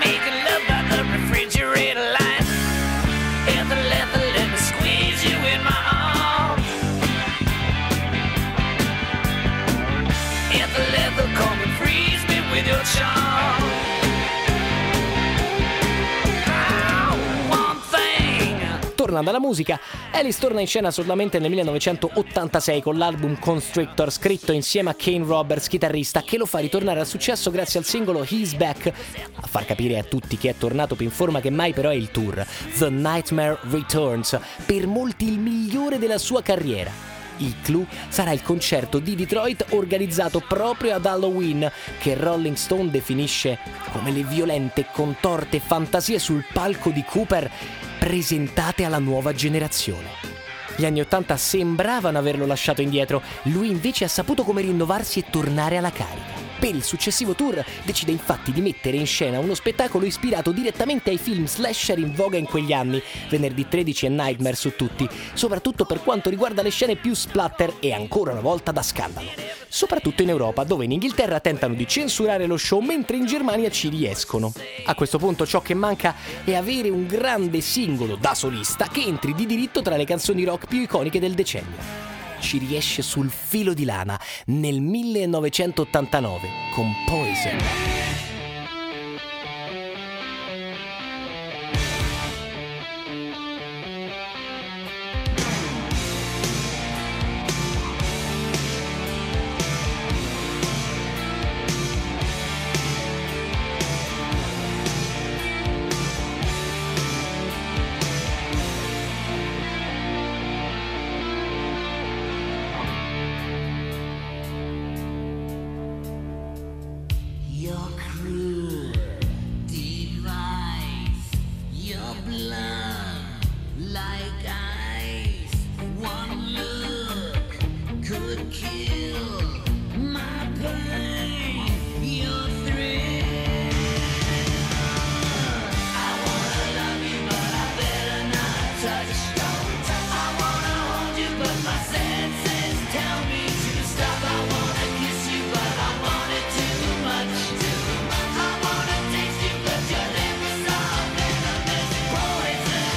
Let me squeeze you in my Tornando alla musica, Alice torna in scena solamente nel 1986 con l'album Constrictor, scritto insieme a Kane Roberts, chitarrista, che lo fa ritornare al successo grazie al singolo He's Back. A far capire a tutti che è tornato più in forma che mai però è il tour The Nightmare Returns, per molti il migliore della sua carriera. Il clou sarà il concerto di Detroit organizzato proprio ad Halloween, che Rolling Stone definisce come le violente e contorte fantasie sul palco di Cooper presentate alla nuova generazione. Gli anni '80 sembravano averlo lasciato indietro, lui invece ha saputo come rinnovarsi e tornare alla carica. Per il successivo tour decide infatti di mettere in scena uno spettacolo ispirato direttamente ai film slasher in voga in quegli anni, Venerdì 13 e Nightmare su tutti, soprattutto per quanto riguarda le scene più splatter e ancora una volta da scandalo. Soprattutto in Europa, dove in Inghilterra tentano di censurare lo show mentre in Germania ci riescono. A questo punto ciò che manca è avere un grande singolo da solista che entri di diritto tra le canzoni rock più iconiche del decennio. Ci riesce sul filo di lana nel 1989 con Poison. Your cruel device, your blood like ice. One look could kill my pain, your thrill. I wanna love you, but I better not touch. I wanna hold you, but my senses tell me to stop. I wanna kiss you, but I want it too much. I wanna taste you, but your lips are venomous poison.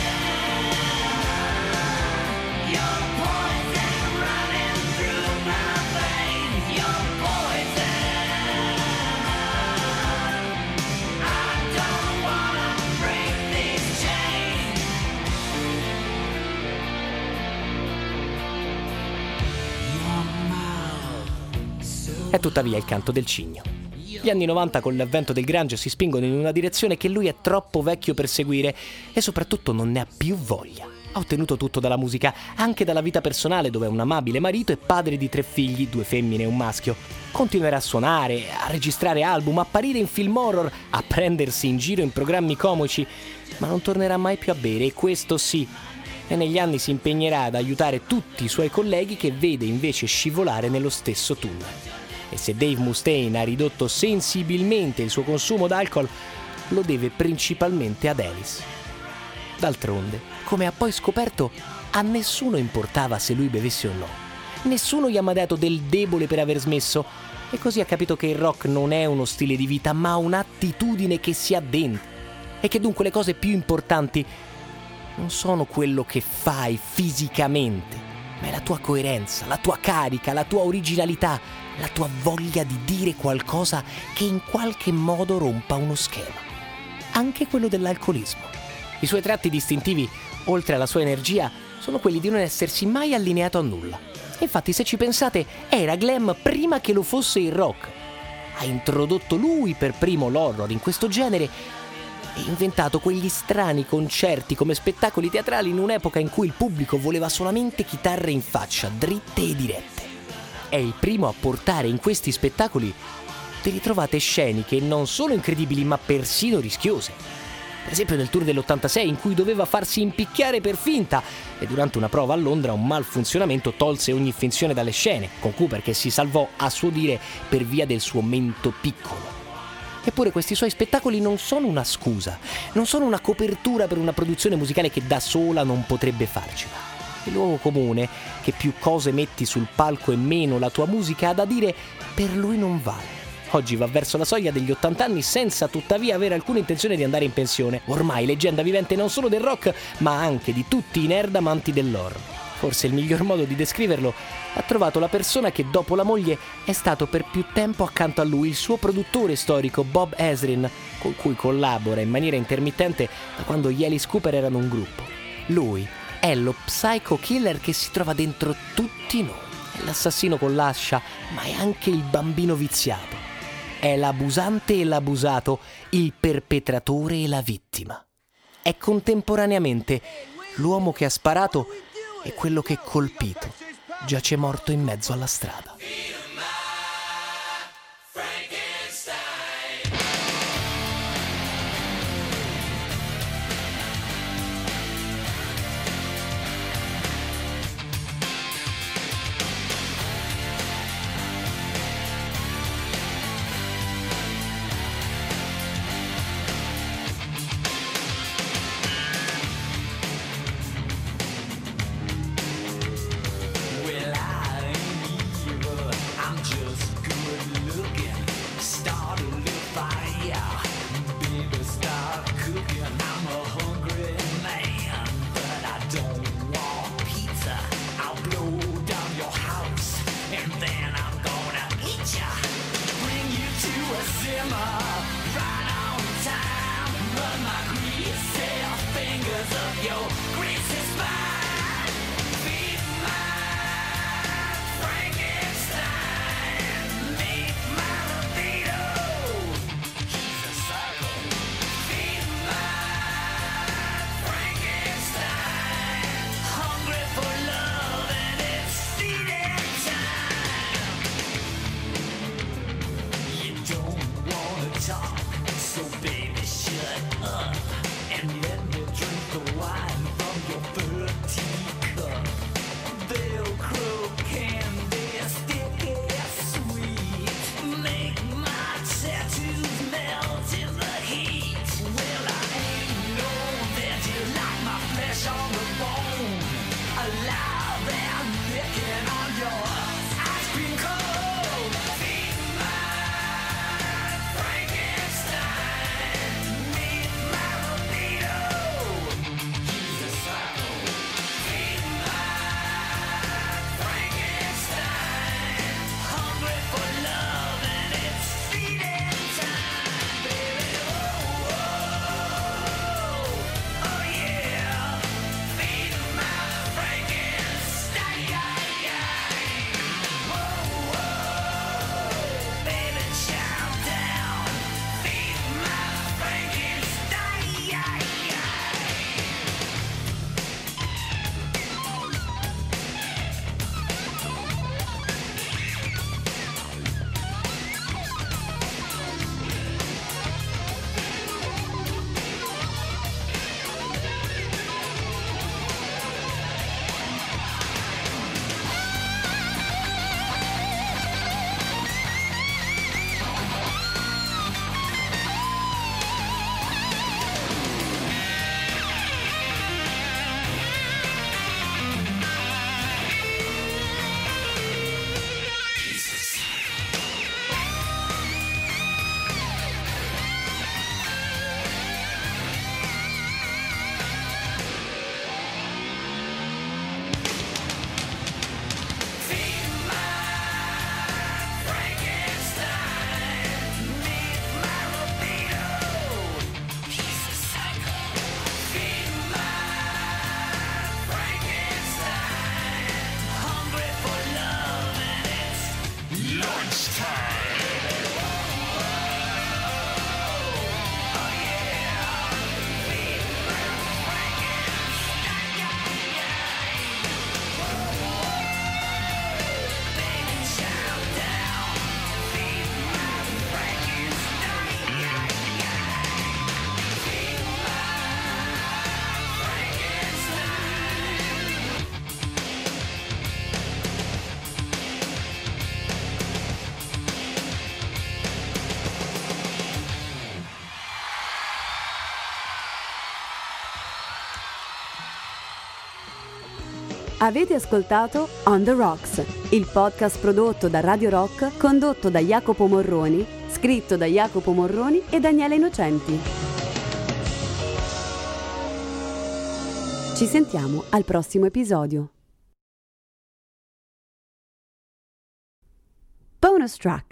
Your poison running through my veins. Your poison. I don't wanna break these chains. Your mouth so È tuttavia il canto del cigno. Gli anni 90 con l'avvento del grunge si spingono in una direzione che lui è troppo vecchio per seguire e soprattutto non ne ha più voglia. Ha ottenuto tutto dalla musica, anche dalla vita personale, dove è un amabile marito e padre di 3 figli, 2 femmine e un maschio. Continuerà a suonare, a registrare album, a apparire in film horror, a prendersi in giro in programmi comici, ma non tornerà mai più a bere, e questo sì. E negli anni si impegnerà ad aiutare tutti i suoi colleghi che vede invece scivolare nello stesso tunnel. E se Dave Mustaine ha ridotto sensibilmente il suo consumo d'alcol, lo deve principalmente ad Alice. D'altronde, come ha poi scoperto, a nessuno importava se lui bevesse o no. Nessuno gli ha mai dato del debole per aver smesso, e così ha capito che il rock non è uno stile di vita, ma un'attitudine che si ha dentro, e che dunque le cose più importanti non sono quello che fai fisicamente, ma è la tua coerenza, la tua carica, la tua originalità, la tua voglia di dire qualcosa che in qualche modo rompa uno schema. Anche quello dell'alcolismo. I suoi tratti distintivi, oltre alla sua energia, sono quelli di non essersi mai allineato a nulla. Infatti, se ci pensate, era glam prima che lo fosse il rock. Ha introdotto lui per primo l'horror in questo genere e inventato quegli strani concerti come spettacoli teatrali in un'epoca in cui il pubblico voleva solamente chitarre in faccia, dritte e dirette. È il primo a portare in questi spettacoli delle trovate sceniche non solo incredibili ma persino rischiose. Per esempio nel tour dell'86, in cui doveva farsi impicchiare per finta e durante una prova a Londra un malfunzionamento tolse ogni finzione dalle scene, con Cooper che si salvò a suo dire per via del suo mento piccolo. Eppure questi suoi spettacoli non sono una scusa, non sono una copertura per una produzione musicale che da sola non potrebbe farcela. Il luogo comune, che più cose metti sul palco e meno la tua musica ha da dire, per lui non vale. Oggi va verso la soglia degli 80 anni senza tuttavia avere alcuna intenzione di andare in pensione. Ormai leggenda vivente non solo del rock, ma anche di tutti i nerd amanti dell'horror. Forse il miglior modo di descriverlo ha trovato la persona che dopo la moglie è stato per più tempo accanto a lui, il suo produttore storico Bob Ezrin, con cui collabora in maniera intermittente da quando gli Alice Cooper erano un gruppo. Lui è lo psycho killer che si trova dentro tutti noi. È l'assassino con l'ascia, ma è anche il bambino viziato. È l'abusante e l'abusato, il perpetratore e la vittima. È contemporaneamente l'uomo che ha sparato e quello che colpito giace morto in mezzo alla strada. Avete ascoltato On The Rocks, il podcast prodotto da Radio Rock, condotto da Jacopo Morroni, scritto da Jacopo Morroni e Daniele Innocenti. Ci sentiamo al prossimo episodio. Bonus track.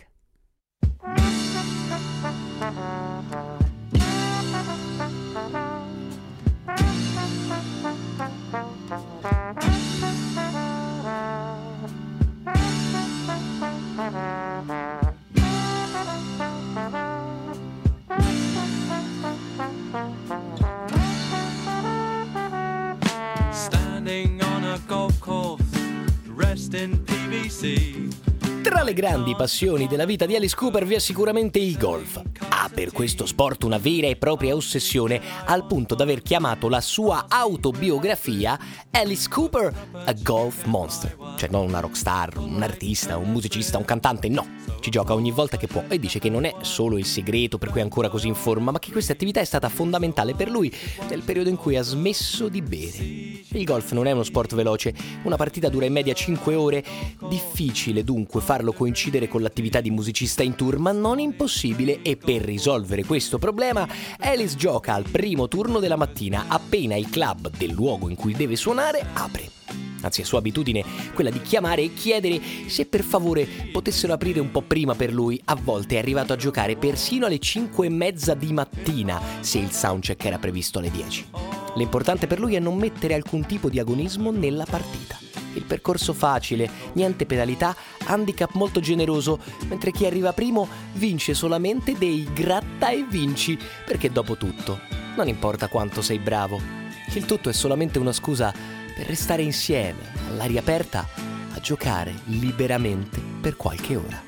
dressed in PVC. Tra le grandi passioni della vita di Alice Cooper vi è sicuramente il golf. Ha per questo sport una vera e propria ossessione, al punto da aver chiamato la sua autobiografia Alice Cooper a Golf Monster. Cioè non una rockstar, un artista, un musicista, un cantante, no. Ci gioca ogni volta che può e dice che non è solo il segreto per cui è ancora così in forma, ma che questa attività è stata fondamentale per lui nel periodo in cui ha smesso di bere. Il golf non è uno sport veloce, una partita dura in media 5 ore, difficile dunque farlo coincidere con l'attività di musicista in tour, ma non impossibile, e per risolvere questo problema Alice gioca al primo turno della mattina appena il club del luogo in cui deve suonare apre. Anzi, è sua abitudine quella di chiamare e chiedere se per favore potessero aprire un po' prima per lui. A volte è arrivato a giocare persino alle 5:30 di mattina, se il soundcheck era previsto alle 10. L'importante per lui è non mettere alcun tipo di agonismo nella partita. Il percorso facile, niente penalità, handicap molto generoso, mentre chi arriva primo vince solamente dei gratta e vinci, perché dopo tutto non importa quanto sei bravo. Il tutto è solamente una scusa per restare insieme, all'aria aperta, a giocare liberamente per qualche ora.